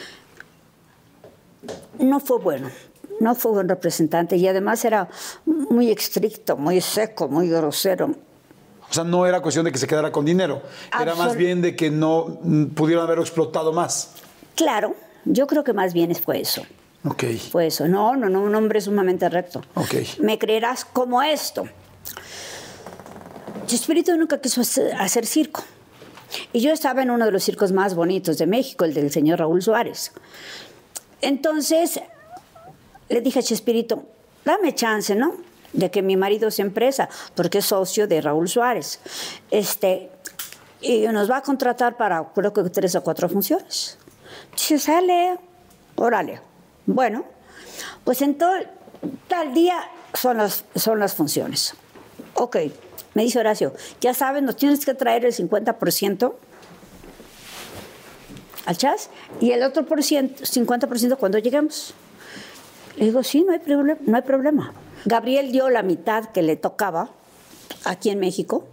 no fue bueno, no fue buen representante y además era muy estricto, muy seco, muy grosero. O sea, no era cuestión de que se quedara con dinero, Absol- era más bien de que no pudieran haberlo explotado más. Claro, yo creo que más bien fue eso. Ok. Fue eso, no, no, no, un hombre sumamente recto. Ok. Me creerás como esto. Chespirito nunca quiso hacer circo. Y yo estaba en uno de los circos más bonitos de México, el del señor Raúl Suárez. Entonces, le dije a Chespirito, dame chance, ¿no? De que mi marido se empresa, porque es socio de Raúl Suárez. Este, y nos va a contratar para, creo que tres o cuatro funciones. Dice, sale, órale. Bueno, pues en todo, tal día son las, son las funciones. Ok, me dice Horacio, ya sabes, nos tienes que traer el cincuenta por ciento al chas y el otro por ciento, cincuenta por ciento cuando lleguemos. Le digo, sí, no hay, problem- no hay problema. Gabriel dio la mitad que le tocaba aquí en México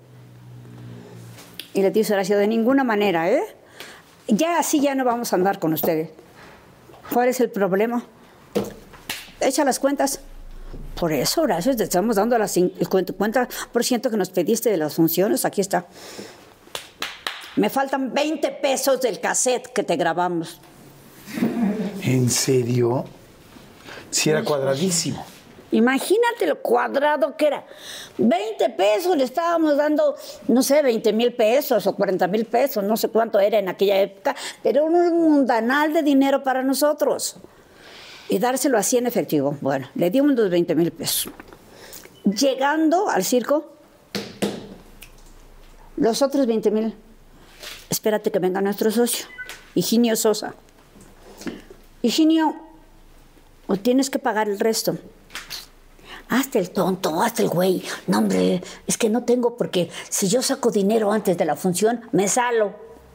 y le dice Horacio, de ninguna manera, ¿eh? Ya así ya no vamos a andar con ustedes. ¿Cuál es el problema? Echa las cuentas. Por eso, Horacio, te estamos dando las el cincuenta por ciento que nos pediste de las funciones. Aquí está. Me faltan veinte pesos del cassette que te grabamos. ¿En serio? Sí, era cuadradísimo. Imagínate lo cuadrado que era. veinte pesos le estábamos dando, no sé, veinte mil pesos o cuarenta mil pesos, no sé cuánto era en aquella época, pero era un mundanal de dinero para nosotros. Y dárselo así en efectivo. Bueno, le dimos los veinte mil pesos. Llegando al circo, los otros veinte mil, espérate que venga nuestro socio, Higinio Sosa. Higinio, o tienes que pagar el resto. Hazte el tonto, hazte el güey. No, hombre, es que no tengo porque si yo saco dinero antes de la función, me salo.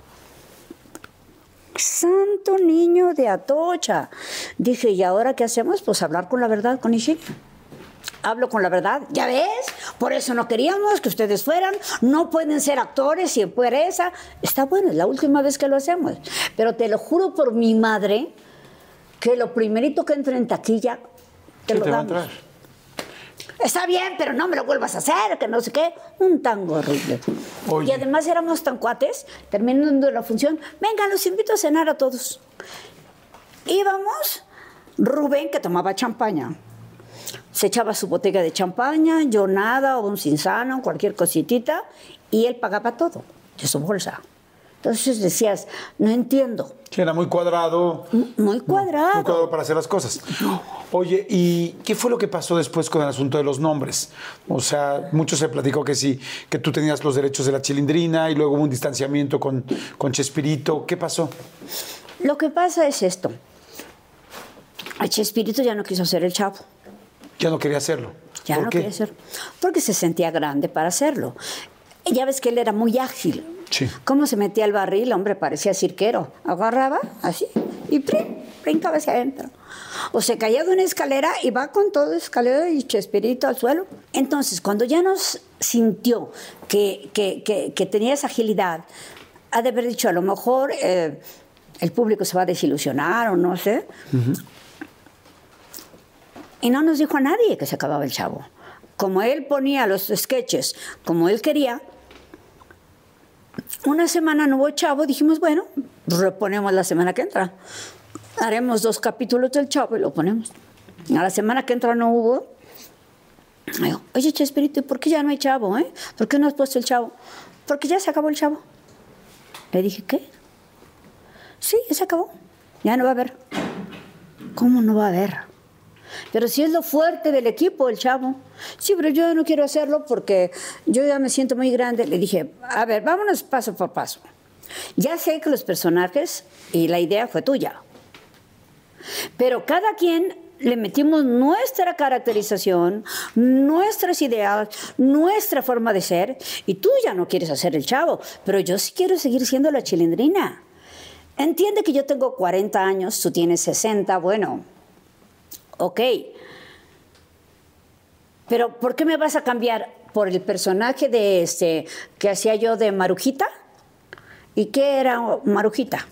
Santo niño de Atocha. Dije, ¿y ahora qué hacemos? Pues hablar con la verdad con Higinio. Hablo con la verdad. ¿Ya ves? Por eso no queríamos que ustedes fueran. No pueden ser actores y empresa. Está bueno, es la última vez que lo hacemos. Pero te lo juro por mi madre que lo primerito que entre en taquilla te ¿Qué lo te va a damos. entrar? Está bien, pero no me lo vuelvas a hacer, que no sé qué. Un tango horrible. Oye. Y además éramos tan cuates, terminando la función, venga, los invito a cenar a todos. Íbamos, Rubén, que tomaba champaña, se echaba su botella de champaña, yo nada, o un cinzano, cualquier cositita, y él pagaba todo de su bolsa. Entonces decías, no entiendo. Sí, era muy cuadrado. Muy cuadrado. Muy cuadrado para hacer las cosas. Oye, ¿y qué fue lo que pasó después con el asunto de los nombres? O sea, mucho se platicó que sí, que tú tenías los derechos de la Chilindrina y luego hubo un distanciamiento con, con Chespirito. ¿Qué pasó? Lo que pasa es esto. El Chespirito ya no quiso hacer el Chavo. Ya no quería hacerlo. Ya ¿Por no qué? quería hacerlo. Porque se sentía grande para hacerlo. Y ya ves que él era muy ágil. Sí. Cómo se metía al barril, hombre, parecía cirquero. Agarraba así y ¡prim! Brincaba hacia adentro. O se caía de una escalera y va con todo escalera y Chespirito al suelo. Entonces, cuando ya nos sintió que, que, que, que tenía esa agilidad, ha de haber dicho, a lo mejor eh, el público se va a desilusionar o no sé. Uh-huh. Y no nos dijo a nadie que se acababa el Chavo. Como él ponía los sketches como él quería, una semana no hubo Chavo, dijimos, bueno, reponemos la semana que entra. Haremos dos capítulos del Chavo y lo ponemos. A la semana que entra no hubo. Digo, oye, Chespirito, ¿y por qué ya no hay Chavo? Eh? ¿Por qué no has puesto el Chavo? Porque ya se acabó el Chavo. Le dije, ¿qué? Sí, ya se acabó. Ya no va a haber. ¿Cómo no va a haber? Pero si es lo fuerte del equipo, el Chavo. Sí, pero yo no quiero hacerlo porque yo ya me siento muy grande. Le dije, a ver, vámonos paso por paso. Ya sé que los personajes y la idea fue tuya. Pero cada quien le metimos nuestra caracterización, nuestras ideas, nuestra forma de ser. Y tú ya no quieres hacer el Chavo, pero yo sí quiero seguir siendo la Chilindrina. Entiende que yo tengo cuarenta años, tú tienes sesenta, bueno... Ok, pero ¿por qué me vas a cambiar por el personaje de este que hacía yo de Marujita? ¿Y qué era Marujita?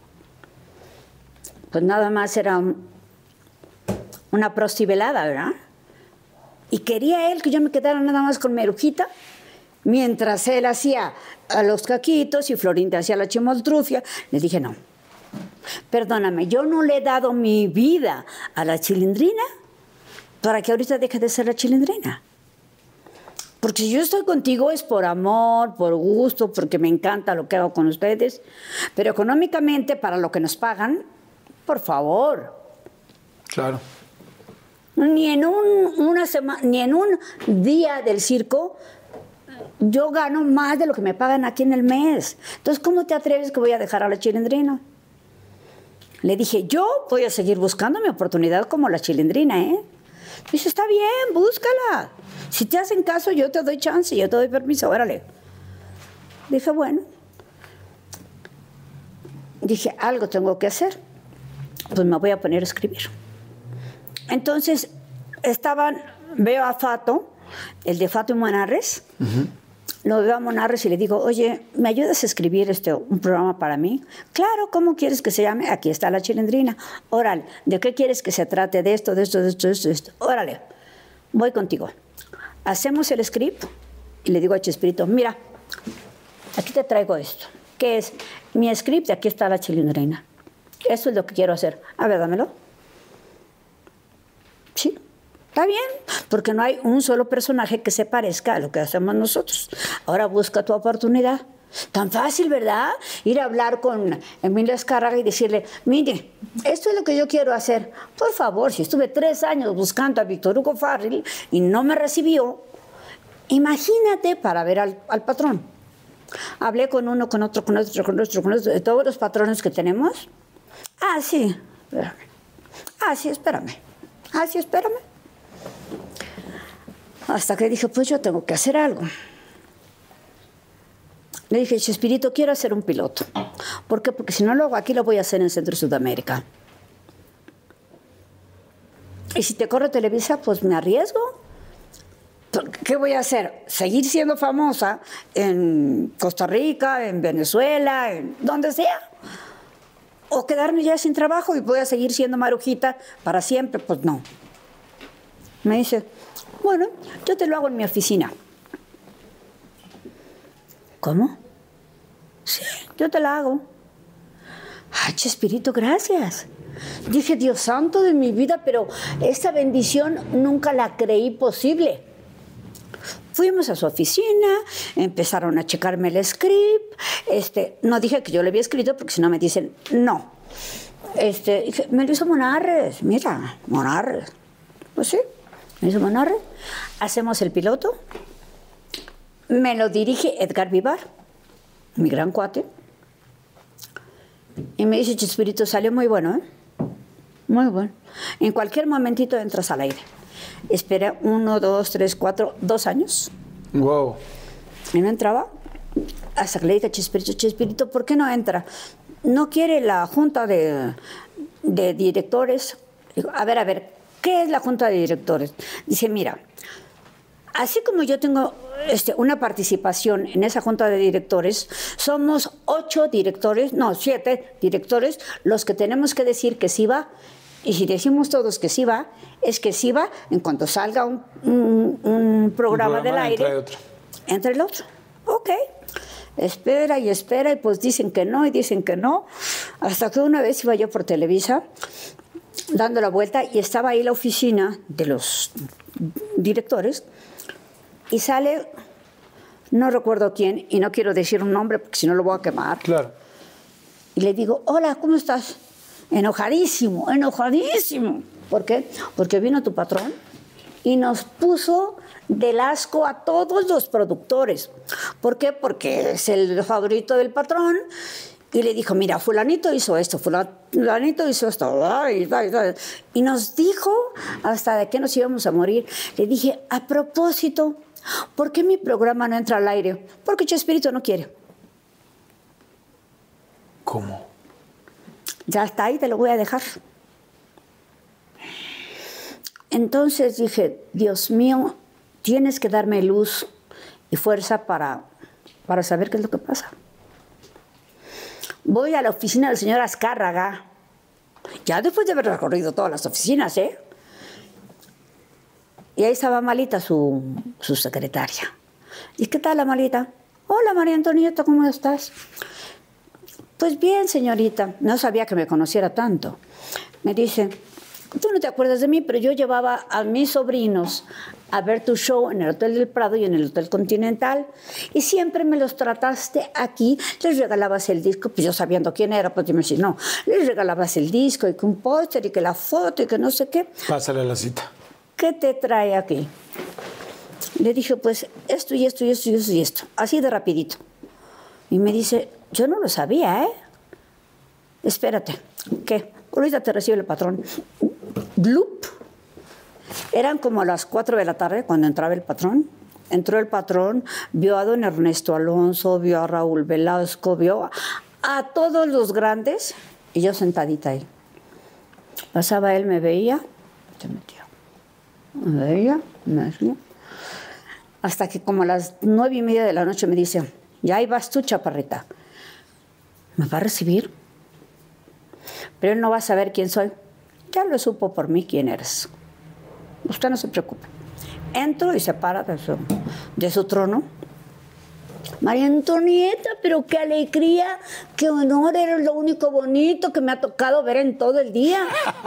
Pues nada más era una prostivelada, ¿verdad? Y quería él que yo me quedara nada más con Marujita, mientras él hacía a los caquitos y Florinda hacía la chimoltrufia. Le dije, no. Perdóname, yo no le he dado mi vida a la Chilindrina para que ahorita deje de ser la Chilindrina. Porque si yo estoy contigo es por amor, por gusto, porque me encanta lo que hago con ustedes. Pero económicamente, para lo que nos pagan, por favor. Claro. Ni en un, una semana, ni en un día del circo yo gano más de lo que me pagan aquí en el mes. Entonces, ¿cómo te atreves que voy a dejar a la Chilindrina? Le dije, yo voy a seguir buscando mi oportunidad como la Chilindrina, ¿eh? Dice, está bien, búscala. Si te hacen caso, yo te doy chance, yo te doy permiso, órale. Dije, bueno. Dije, algo tengo que hacer. Pues me voy a poner a escribir. Entonces, estaban, veo a Fato, el de Fato y Monarres. Uh-huh. Lo veo a Monarres y le digo, oye, ¿me ayudas a escribir este, un programa para mí? Claro, ¿cómo quieres que se llame? Aquí está la Chilindrina. Órale, ¿de qué quieres que se trate? De esto, de esto, de esto, de esto, de esto. Órale, voy contigo. Hacemos el script y le digo a Chespirito, mira, aquí te traigo esto. ¿Qué es? Mi script, aquí está la Chilindrina. Eso es lo que quiero hacer. A ver, dámelo. Sí. Está bien, porque no hay un solo personaje que se parezca a lo que hacemos nosotros. Ahora busca tu oportunidad. Tan fácil, ¿verdad? Ir a hablar con Emilio Azcárraga y decirle, mire, esto es lo que yo quiero hacer. Por favor, si estuve tres años buscando a Víctor Hugo Farrell y no me recibió, imagínate para ver al, al patrón. Hablé con uno, con otro, con otro, con otro, con otro, de todos los patrones que tenemos. Ah, sí, espérame. Ah, sí, espérame. Ah, sí, espérame. Hasta que dije, pues yo tengo que hacer algo. Le dije, Chespirito, quiero hacer un piloto. ¿Por qué? Porque si no lo hago aquí, lo voy a hacer en Centro y Sudamérica. Y si te corre Televisa, pues me arriesgo. ¿Qué voy a hacer? ¿Seguir siendo famosa en Costa Rica, en Venezuela, en donde sea? ¿O quedarme ya sin trabajo y voy a seguir siendo Marujita para siempre? Pues no. Me dice, bueno, yo te lo hago en mi oficina. ¿Cómo? Sí, yo te la hago. Ay, Chespirito, gracias. Dije, Dios santo de mi vida, pero esta bendición nunca la creí posible. Fuimos a su oficina, empezaron a checarme el script. Este, no dije que yo le había escrito porque si no me dicen no. Este, dije, me lo hizo Monarres, mira, Monarres. Pues sí, me hizo Monarres. Hacemos el piloto. Me lo dirige Edgar Vivar, mi gran cuate. Y me dice, Chespirito, salió muy bueno, ¿eh? Muy bueno. En cualquier momentito entras al aire. Espera uno, dos, tres, cuatro, dos años. Wow. Y no entraba. Hasta que le dije a Chespirito, Chespirito, ¿por qué no entra? No quiere la junta de, de directores. Digo, a ver, a ver, ¿qué es la junta de directores? Dice, mira, así como yo tengo este, una participación en esa junta de directores, somos ocho directores, no, siete directores, los que tenemos que decir que sí va. Y si decimos todos que sí va, es que sí va en cuanto salga un, un, un, programa, un programa del aire. Entre otro. Entre el otro. Ok. Espera y espera, y pues dicen que no, y dicen que no. Hasta que una vez iba yo por Televisa, dando la vuelta, y estaba ahí la oficina de los directores, y sale, no recuerdo quién, y no quiero decir un nombre porque si no lo voy a quemar. Claro. Y le digo, hola, ¿cómo estás? Enojadísimo, enojadísimo. ¿Por qué? Porque vino tu patrón y nos puso del asco a todos los productores. ¿Por qué? Porque es el favorito del patrón. Y le dijo, mira, fulanito hizo esto, fulanito hizo esto. Ay, ay, ay. Y nos dijo hasta de qué nos íbamos a morir. Le dije, a propósito, ¿por qué mi programa no entra al aire? Porque Chespirito no quiere. ¿Cómo? Ya está ahí, te lo voy a dejar. Entonces dije, Dios mío, tienes que darme luz y fuerza para, para saber qué es lo que pasa. Voy a la oficina del señor Azcárraga, ya después de haber recorrido todas las oficinas, ¿eh? Y ahí estaba Malita, su, su secretaria. ¿Y qué tal la Malita? Hola, María Antonieta, ¿cómo estás? Pues bien, señorita. No sabía que me conociera tanto. Me dice, tú no te acuerdas de mí, pero yo llevaba a mis sobrinos a ver tu show en el Hotel del Prado y en el Hotel Continental, y siempre me los trataste aquí, les regalabas el disco, pues yo sabiendo quién era, pues yo me decía, no, les regalabas el disco y que un póster y que la foto y que no sé qué. Pásale a la cita. ¿Qué te trae aquí? Le dije, pues esto y esto y esto y esto y esto, así de rapidito. Y me dice, yo no lo sabía, ¿eh? Espérate, ¿qué? Ahorita te recibe el patrón. Blup. Eran como las cuatro de la tarde cuando entraba el patrón. Entró el patrón, vio a don Ernesto Alonso, vio a Raúl Velasco, vio a, a todos los grandes, y yo sentadita ahí. Pasaba él, me veía, se metía. Me veía, me hacía. Hasta que como a las nueve y media de la noche me dice, ya ahí vas tú, chaparrita. ¿Me va a recibir? Pero él no va a saber quién soy. Ya lo supo por mí quién eres. Usted no se preocupe. Entro y se para de su, de su trono. María Antonieta, pero qué alegría, qué honor, eres lo único bonito que me ha tocado ver en todo el día.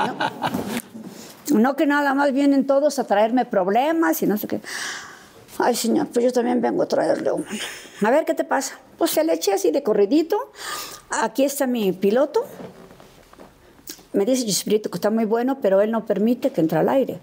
No, no que nada más vienen todos a traerme problemas y no sé qué. Ay, señor, pues yo también vengo a traerle uno. A ver, ¿qué te pasa? Pues se le eché así de corridito. Aquí está mi piloto. Me dice Chespirito que está muy bueno, pero él no permite que entre al aire.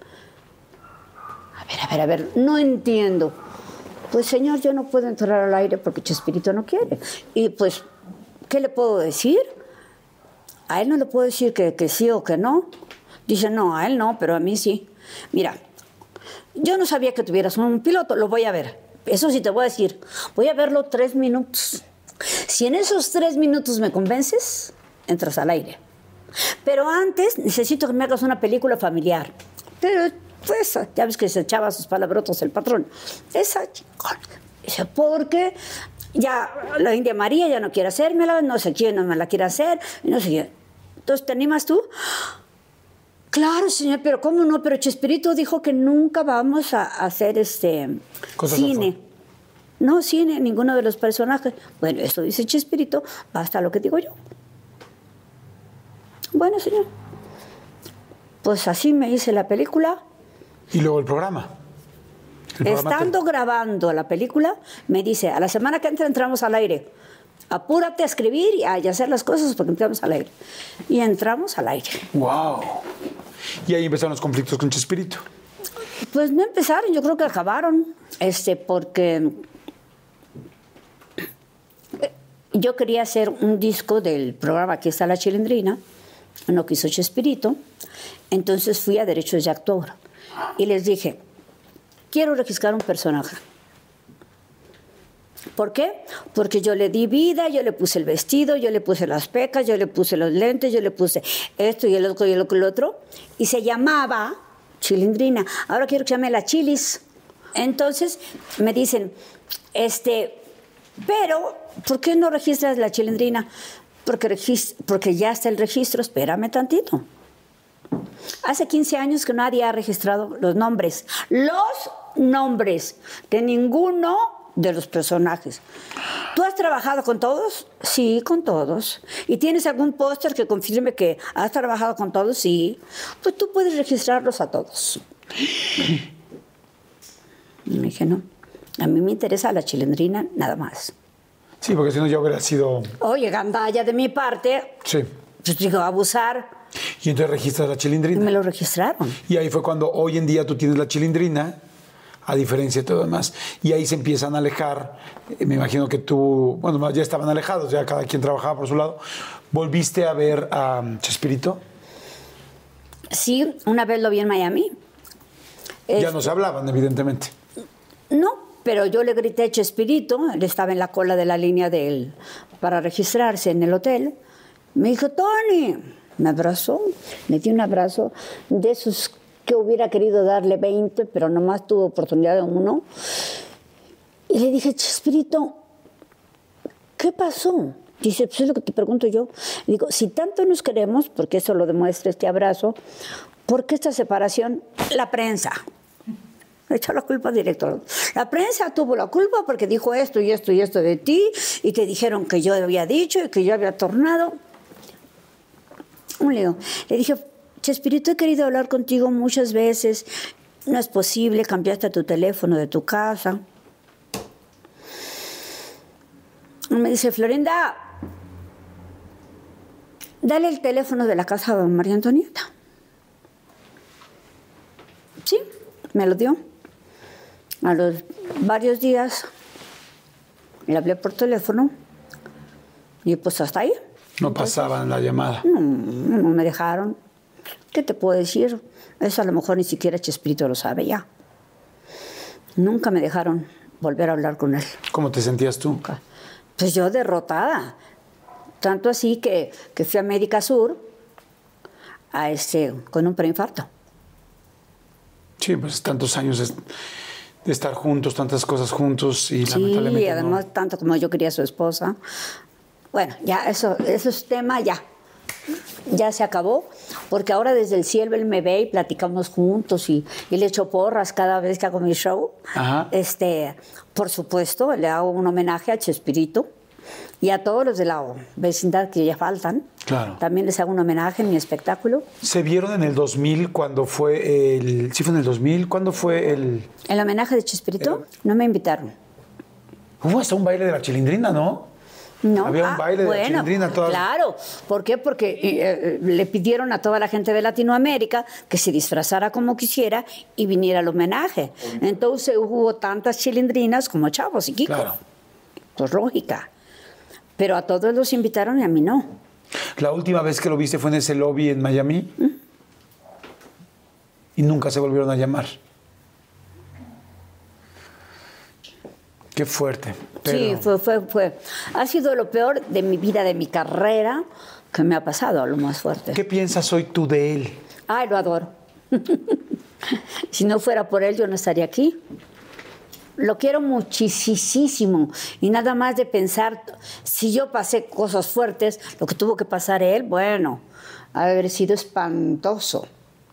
A ver, a ver, a ver, no entiendo. Pues, señor, yo no puedo entrar al aire porque Chespirito no quiere. Y, pues, ¿qué le puedo decir? A él no le puedo decir que, que sí o que no. Dice, no, a él no, pero a mí sí. Mira, yo no sabía que tuvieras un piloto, lo voy a ver. Eso sí te voy a decir. Voy a verlo tres minutos. Si en esos tres minutos me convences, entras al aire. Pero antes necesito que me hagas una película familiar. Pero, pues, ya ves que se echaba sus palabrotas el patrón. Esa chingona. Dice, porque ya la India María ya no quiere hacérmela, no sé quién no me la quiere hacer, no sé quién. Entonces, ¿te animas tú? Claro, señor, pero ¿cómo no? Pero Chespirito dijo que nunca vamos a hacer este Cosas cine. No, cine, ninguno de los personajes. Bueno, esto dice Chespirito, basta lo que digo yo. Bueno, señor, pues así me hice la película. Y luego el programa. El programa Estando te... grabando la película, me dice, a la semana que entra entramos al aire. Apúrate a escribir y a hacer las cosas porque entramos al aire. Y entramos al aire. ¡Wow! Y ahí empezaron los conflictos con Chespirito. Pues no empezaron, yo creo que acabaron. Este, porque yo quería hacer un disco del programa Aquí está la Chilindrina. No quiso Chespirito, entonces fui a derechos de autor y les dije, quiero registrar un personaje. ¿Por qué? Porque yo le di vida, yo le puse el vestido, yo le puse las pecas, yo le puse los lentes, yo le puse esto y el otro y el otro y el otro, y se llamaba Chilindrina. Ahora quiero que se llame La Chilis. Entonces me dicen, este, pero, ¿por qué no registras La Chilindrina? Porque, porque ya está el registro, espérame tantito. Hace quince años que nadie ha registrado los nombres, los nombres de ninguno de los personajes. ¿Tú has trabajado con todos? Sí, con todos. ¿Y tienes algún póster que confirme que has trabajado con todos? Sí. Pues tú puedes registrarlos a todos. Y me dije, no, a mí me interesa La Chilindrina nada más. Sí, porque si no ya hubiera sido... Oye, gandalla de mi parte. Sí. Pues digo, abusar. Y entonces registras La Chilindrina. Y me lo registraron. Y ahí fue cuando hoy en día tú tienes La Chilindrina, a diferencia de todo lo demás. Y ahí se empiezan a alejar. Me imagino que tú... Bueno, ya estaban alejados, ya cada quien trabajaba por su lado. ¿Volviste a ver a Chespirito? Sí, una vez lo vi en Miami. Ya este... no se hablaban, evidentemente. No. Pero yo le grité a Chespirito, él estaba en la cola de la línea de él para registrarse en el hotel. Me dijo, Tony, me abrazó, me dio un abrazo de esos que hubiera querido darle veinte, pero nomás tuvo oportunidad de uno. Y le dije, Chespirito, ¿qué pasó? Dice, pues es lo que te pregunto yo. Le digo, si tanto nos queremos, porque eso lo demuestra este abrazo, ¿por qué esta separación? La prensa. Le echó la culpa al director. La prensa tuvo la culpa porque dijo esto y esto y esto de ti y que dijeron que yo había dicho y que yo había tornado. Un lío. Le dije, Chespirito, he querido hablar contigo muchas veces. No es posible, cambiaste tu teléfono de tu casa. Y me dice, Florinda, dale el teléfono de la casa de María Antonieta. Sí, me lo dio. A los varios días le hablé por teléfono y pues hasta ahí. No Entonces, pasaban la llamada. No, no me dejaron. ¿Qué te puedo decir? Eso a lo mejor ni siquiera Chespirito lo sabe ya. Nunca me dejaron volver a hablar con él. ¿Cómo te sentías tú? Pues yo derrotada. Tanto así que, que fui a Médica Sur a este, con un preinfarto. Sí, pues tantos años de, de estar juntos, tantas cosas juntos y sí, lamentablemente y además no. Tanto como yo quería a su esposa. Bueno, ya eso, eso es tema, ya. Ya se acabó, porque ahora desde el cielo él me ve y platicamos juntos y, y le echo porras cada vez que hago mi show. Ajá. Este, por supuesto, le hago un homenaje a Chespirito y a todos los de la vecindad que ya faltan. Claro. También les hago un homenaje en mi espectáculo. ¿Se vieron en el dos mil cuando fue el... ¿Sí fue en el dos mil? ¿Cuándo fue el...? ¿El homenaje de Chespirito? El... No me invitaron. Hubo hasta un baile de la Chilindrina, ¿no? No. Había un baile ah, de bueno, la Chilindrina. Todas... Claro. ¿Por qué? Porque eh, le pidieron a toda la gente de Latinoamérica que se disfrazara como quisiera y viniera al homenaje. Entonces hubo tantas chilindrinas como Chavos y Kiko. Claro. Pues lógica. Pero a todos los invitaron y a mí no. ¿La última vez que lo viste fue en ese lobby en Miami? ¿Mm? Y nunca se volvieron a llamar. Qué fuerte. Pero... Sí, fue, fue, fue. Ha sido lo peor de mi vida, de mi carrera, que me ha pasado, lo más fuerte. ¿Qué piensas hoy tú de él? Ay, lo adoro. Si no fuera por él, yo no estaría aquí. Lo quiero muchísimo. Y nada más de pensar, si yo pasé cosas fuertes, lo que tuvo que pasar él, bueno, ha de haber sido espantoso.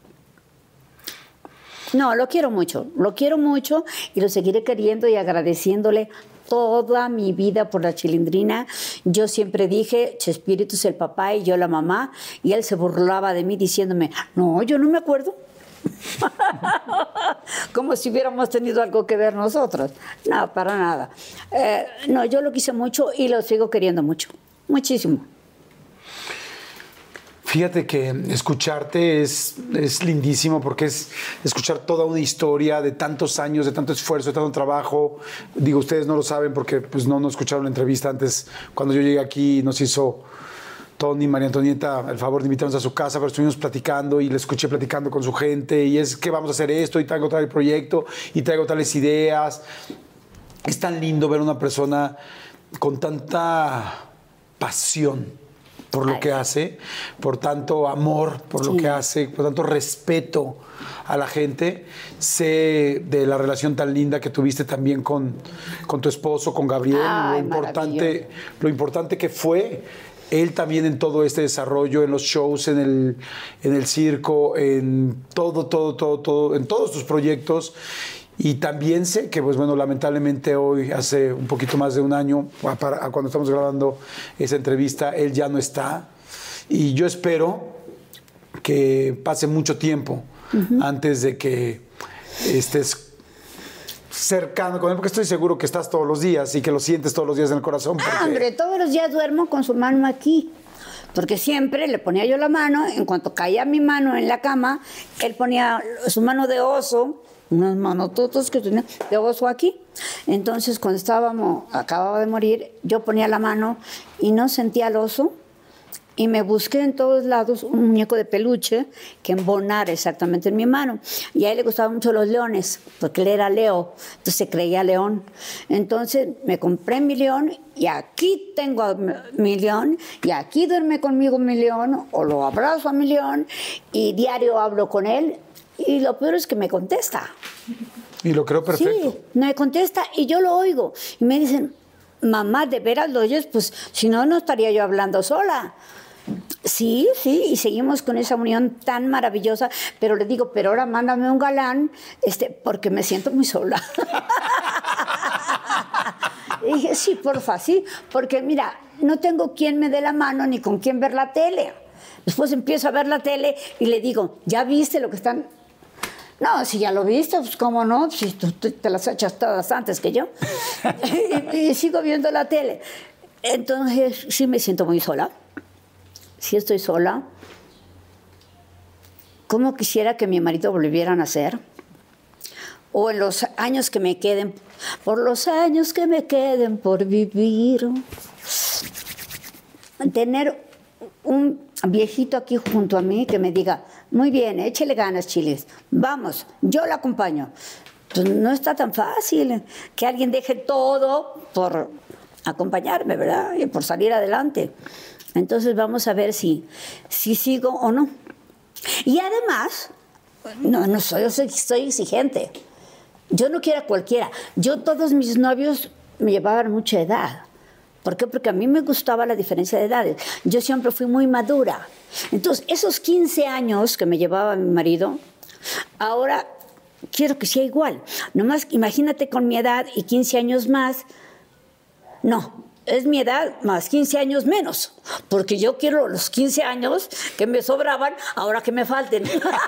No, lo quiero mucho, lo quiero mucho y lo seguiré queriendo y agradeciéndole toda mi vida por la Chilindrina. Yo siempre dije, Chespirito es el papá y yo la mamá, y él se burlaba de mí diciéndome, no, yo no me acuerdo. Como si hubiéramos tenido algo que ver nosotros. No, para nada. Eh, no, yo lo quise mucho y lo sigo queriendo mucho, muchísimo. Fíjate que escucharte es, es lindísimo porque es escuchar toda una historia de tantos años, de tanto esfuerzo, de tanto trabajo. Digo, ustedes no lo saben porque pues, no nos escucharon la entrevista antes. Cuando yo llegué aquí nos hizo Tony, María Antonieta, el favor de invitarnos a su casa, pero estuvimos platicando y le escuché platicando con su gente y es que vamos a hacer esto y traigo tal proyecto y traigo tales ideas. Es tan lindo ver a una persona con tanta pasión por lo que hace, por tanto amor por sí. lo que hace, por tanto respeto a la gente. Sé de la relación tan linda que tuviste también con, con tu esposo, con Gabriel, Ay, lo importante, lo importante que fue él también en todo este desarrollo, en los shows, en el, en el circo, en todo, todo, todo, todo, en todos tus proyectos. Y también sé que, pues bueno, lamentablemente hoy, hace un poquito más de un año, a, para, a cuando estamos grabando esa entrevista, él ya no está. Y yo espero que pase mucho tiempo uh-huh. antes de que estés cercano con él, porque estoy seguro que estás todos los días y que lo sientes todos los días en el corazón. Porque... Ah, hombre, todos los días duermo con su mano aquí. Porque siempre le ponía yo la mano, en cuanto caía mi mano en la cama, él ponía su mano de oso, unos manototos que tenía de oso aquí. Entonces, cuando estábamos, acababa de morir, yo ponía la mano y no sentía al oso. Y me busqué en todos lados un muñeco de peluche que embonara exactamente en mi mano. Y a él le gustaban mucho los leones, porque él era Leo, entonces se creía león. Entonces me compré mi león y aquí tengo a mi león y aquí duerme conmigo mi león, o lo abrazo a mi león y diario hablo con él. Y lo peor es que me contesta. Y lo creo perfecto. Sí, me contesta y yo lo oigo. Y me dicen, mamá, ¿de veras lo oyes? Pues si no, no estaría yo hablando sola. Sí, sí, y seguimos con esa unión tan maravillosa, pero le digo, pero ahora mándame un galán, este, porque me siento muy sola. Y dije, sí, porfa, sí, porque mira, no tengo quien me dé la mano ni con quien ver la tele. Después empiezo a ver la tele y le digo, ¿ya viste lo que están...? No, si ya lo viste, pues cómo no, si tú, tú te las echas todas antes que yo. y, y sigo viendo la tele. Entonces, sí me siento muy sola. Sí estoy sola. ¿Cómo quisiera que mi marido volviera a nacer? O en los años que me queden, por los años que me queden por vivir. Tener un viejito aquí junto a mí que me diga, muy bien, échele ganas, Chilis, vamos, yo la acompaño. Pues no está tan fácil que alguien deje todo por acompañarme, ¿verdad? Y por salir adelante. Entonces vamos a ver si, si sigo o no. Y además, no, no soy, soy, soy exigente. Yo no quiero a cualquiera. Yo, todos mis novios me llevaban mucha edad. ¿Por qué? Porque a mí me gustaba la diferencia de edades. Yo siempre fui muy madura. Entonces, esos quince años que me llevaba mi marido, ahora quiero que sea igual. Nomás imagínate con mi edad y quince años más. No, es mi edad más quince años menos. Porque yo quiero los quince años que me sobraban, ahora que me falten.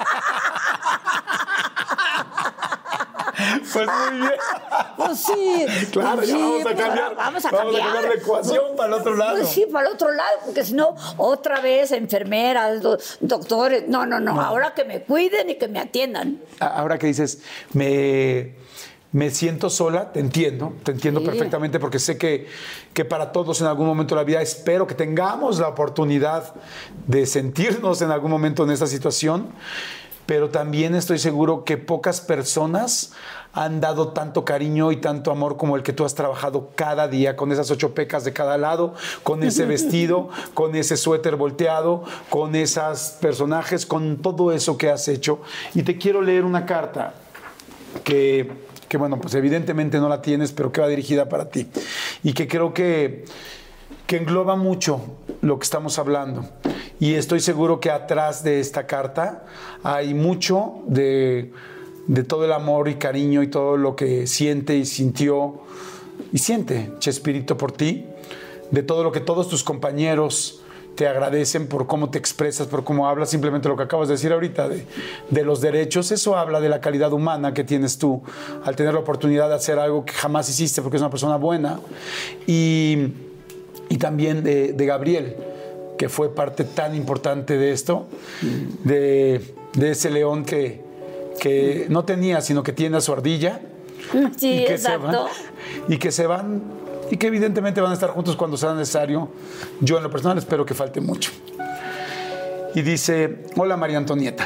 Pues muy bien. Pues sí. Claro, pues ya sí, vamos a pues cambiar. Vamos a vamos cambiar. a cambiar la ecuación para el otro lado. Pues sí, para el otro lado, porque si no, otra vez enfermeras, do- doctores. No, no, no, no. Ahora que me cuiden y que me atiendan. Ahora que dices, me, me siento sola, te entiendo, te entiendo Sí. perfectamente, porque sé que, que para todos en algún momento de la vida espero que tengamos la oportunidad de sentirnos en algún momento en esta situación, pero también estoy seguro que pocas personas han dado tanto cariño y tanto amor como el que tú has trabajado cada día, con esas ocho pecas de cada lado, con ese vestido, con ese suéter volteado, con esos personajes, con todo eso que has hecho. Y te quiero leer una carta que, que bueno, pues evidentemente no la tienes, pero que va dirigida para ti. Y que creo que, que engloba mucho lo que estamos hablando. Y estoy seguro que atrás de esta carta hay mucho de, de todo el amor y cariño y todo lo que siente y sintió y siente Chespirito por ti, de todo lo que todos tus compañeros te agradecen por cómo te expresas, por cómo hablas, simplemente lo que acabas de decir ahorita, de, de los derechos. Eso habla de la calidad humana que tienes tú al tener la oportunidad de hacer algo que jamás hiciste porque es una persona buena. Y, y también de, de Gabriel, que fue parte tan importante de esto, de, de ese león que, que no tenía, sino que tiene a su ardilla. Sí, y que exacto. Se van, y que se van, y que evidentemente van a estar juntos cuando sea necesario. Yo en lo personal espero que falte mucho. Y dice, hola María Antonieta,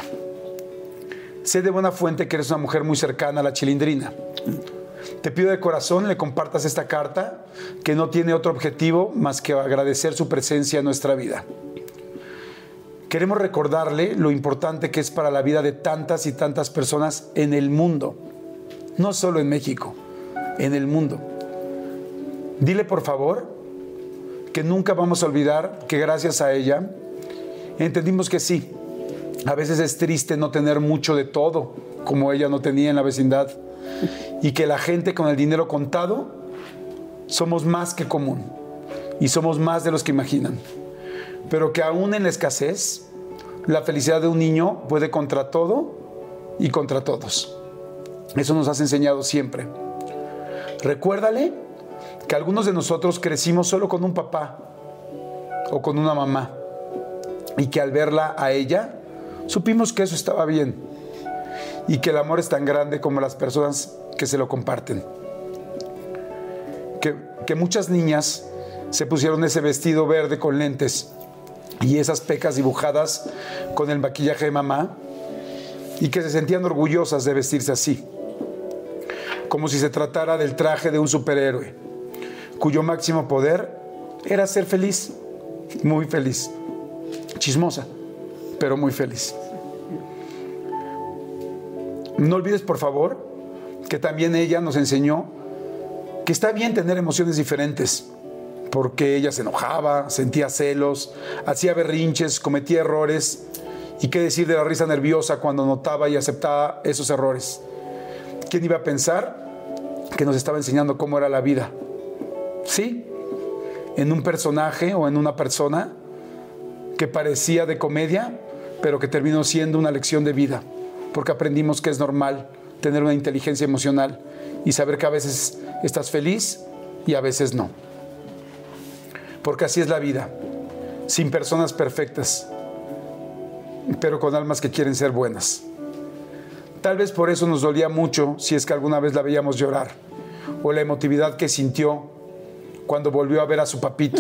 sé de buena fuente que eres una mujer muy cercana a la Chilindrina. Te pido de corazón le compartas esta carta que no tiene otro objetivo más que agradecer su presencia en nuestra vida. Queremos recordarle lo importante que es para la vida de tantas y tantas personas en el mundo, no solo en México, en el mundo. Dile por favor que nunca vamos a olvidar que gracias a ella entendimos que sí, a veces es triste no tener mucho de todo como ella no tenía en la vecindad. Y que la gente con el dinero contado somos más que común y somos más de los que imaginan. Pero que aún en la escasez, la felicidad de un niño puede contra todo y contra todos. Eso nos has enseñado siempre. Recuérdale que algunos de nosotros crecimos solo con un papá o con una mamá y que al verla a ella supimos que eso estaba bien y que el amor es tan grande como las personas que se lo comparten. Que, que muchas niñas se pusieron ese vestido verde con lentes y esas pecas dibujadas con el maquillaje de mamá y que se sentían orgullosas de vestirse así, como si se tratara del traje de un superhéroe, cuyo máximo poder era ser feliz, muy feliz, chismosa, pero muy feliz. No olvides, por favor, que también ella nos enseñó que está bien tener emociones diferentes, porque ella se enojaba, sentía celos, hacía berrinches, cometía errores, y qué decir de la risa nerviosa cuando notaba y aceptaba esos errores. ¿Quién iba a pensar que nos estaba enseñando cómo era la vida? Sí, en un personaje o en una persona que parecía de comedia, pero que terminó siendo una lección de vida, porque aprendimos que es normal tener una inteligencia emocional y saber que a veces estás feliz y a veces no. Porque así es la vida, sin personas perfectas, pero con almas que quieren ser buenas. Tal vez por eso nos dolía mucho si es que alguna vez la veíamos llorar, o la emotividad que sintió cuando volvió a ver a su papito.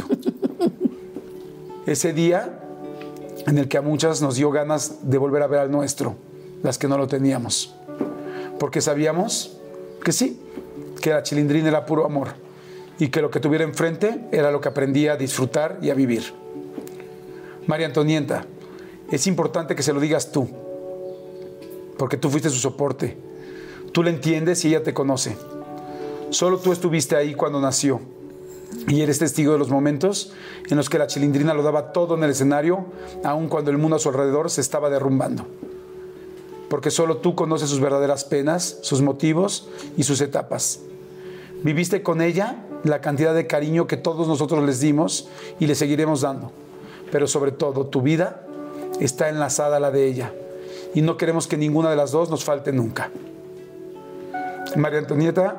Ese día en el que a muchas nos dio ganas de volver a ver al nuestro, las que no lo teníamos. Porque sabíamos que sí, que la Chilindrina era puro amor y que lo que tuviera enfrente era lo que aprendía a disfrutar y a vivir. María Antonieta, es importante que se lo digas tú, porque tú fuiste su soporte. Tú la entiendes y ella te conoce. Solo tú estuviste ahí cuando nació y eres testigo de los momentos en los que la Chilindrina lo daba todo en el escenario, aun cuando el mundo a su alrededor se estaba derrumbando. Porque solo tú conoces sus verdaderas penas, sus motivos y sus etapas. Viviste con ella la cantidad de cariño que todos nosotros les dimos y le seguiremos dando. Pero sobre todo, tu vida está enlazada a la de ella y no queremos que ninguna de las dos nos falte nunca. María Antonieta,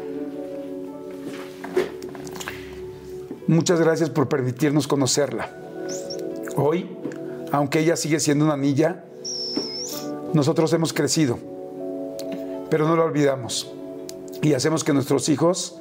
muchas gracias por permitirnos conocerla. Hoy, aunque ella sigue siendo una niña, nosotros hemos crecido, pero no la olvidamos y hacemos que nuestros hijos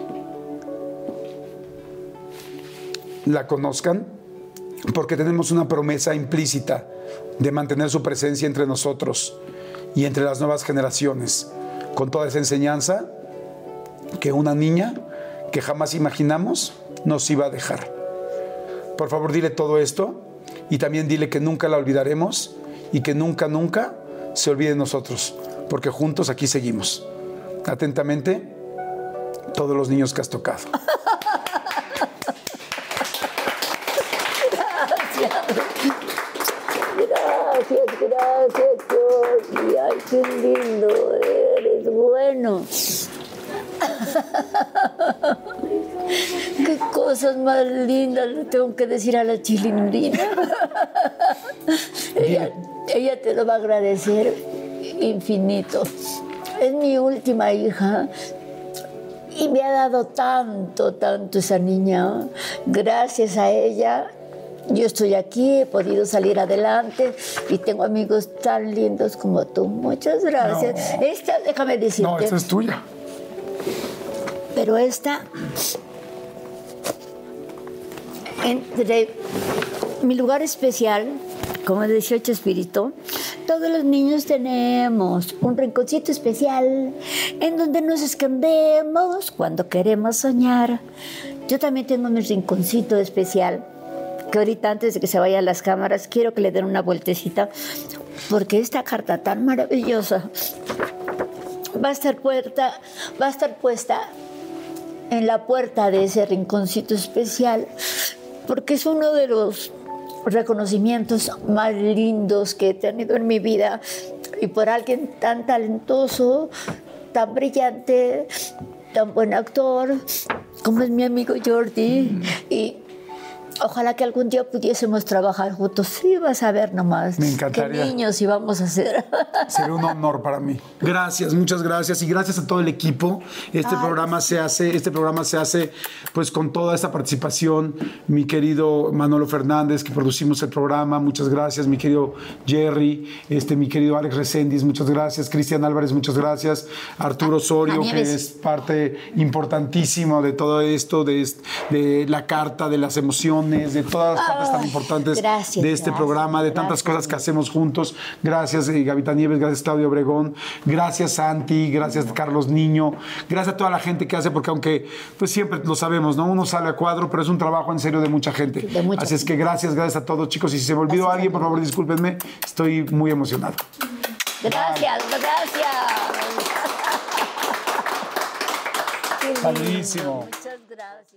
la conozcan, porque tenemos una promesa implícita de mantener su presencia entre nosotros y entre las nuevas generaciones, con toda esa enseñanza que una niña que jamás imaginamos nos iba a dejar. Por favor, dile todo esto y también dile que nunca la olvidaremos y que nunca, nunca se olvide de nosotros, porque juntos aquí seguimos. Atentamente, todos los niños que has tocado. Gracias, gracias, Jordi. Ay, qué lindo eres, bueno. Qué cosas más lindas le tengo que decir a la Chilindrina. ella, ella te lo va a agradecer infinito. Es mi última hija y me ha dado tanto, tanto esa niña. Gracias a ella yo estoy aquí, he podido salir adelante y tengo amigos tan lindos como tú. Muchas gracias. No. Esta, déjame decirte. No, esta es tuya. Pero esta, entre mi lugar especial, como decía Chespirito, todos los niños tenemos un rinconcito especial en donde nos escondemos cuando queremos soñar. Yo también tengo mi rinconcito especial, que ahorita antes de que se vayan las cámaras quiero que le den una vueltecita, porque esta carta tan maravillosa va a estar puerta, va a estar puesta en la puerta de ese rinconcito especial, porque es uno de los reconocimientos más lindos que he tenido en mi vida, y por alguien tan talentoso, tan brillante, tan buen actor como es mi amigo Jordi. Y ojalá que algún día pudiésemos trabajar juntos. Sí, vas a ver nomás. Me encantaría. Qué niños íbamos a ser. Sería un honor para mí. Gracias, muchas gracias. Y gracias a todo el equipo. Este Ay, programa se hace, este programa se hace pues con toda esta participación. Mi querido Manolo Fernández, que producimos el programa, muchas gracias. Mi querido Jerry, este, mi querido Alex Reséndiz, muchas gracias. Cristian Álvarez, muchas gracias. Arturo Osorio, que es parte importantísima de todo esto, de, de la carta, de las emociones, de todas las partes tan importantes gracias, de este gracias, programa, de tantas gracias. cosas que hacemos juntos. Gracias, eh, Gavita Nieves, gracias, Claudio Obregón, gracias, Santi, gracias, Carlos Niño, gracias a toda la gente que hace, porque aunque pues siempre lo sabemos, ¿no? Uno sale a cuadro, pero es un trabajo en serio de mucha gente. De mucha Así es que gracias, gracias a todos, chicos. Y si se me olvidó gracias, alguien, por favor, discúlpenme, estoy muy emocionado. Gracias, gracias. Padrísimo. Muchas gracias.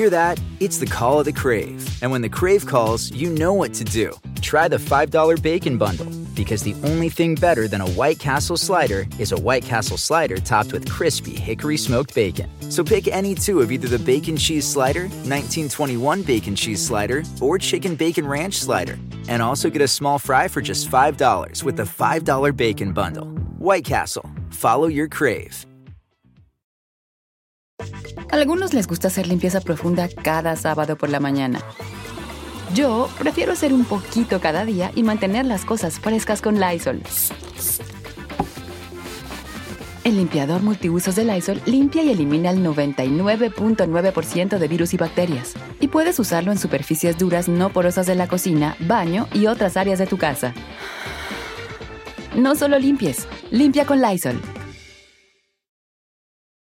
Hear that? It's the call of the Crave. And when the Crave calls, you know what to do. Try the five dollar Bacon Bundle, because the only thing better than a White Castle slider is a White Castle slider topped with crispy hickory smoked bacon. So pick any two of either the Bacon Cheese Slider, nineteen twenty-one Bacon Cheese Slider, or Chicken Bacon Ranch Slider. And also get a small fry for just five dollars with the five dollar Bacon Bundle. White Castle. Follow your Crave. A algunos les gusta hacer limpieza profunda cada sábado por la mañana. Yo prefiero hacer un poquito cada día y mantener las cosas frescas con Lysol. El limpiador multiusos de Lysol limpia y elimina el noventa y nueve punto nueve por ciento de virus y bacterias. Y puedes usarlo en superficies duras no porosas de la cocina, baño y otras áreas de tu casa. No solo limpies, limpia con Lysol.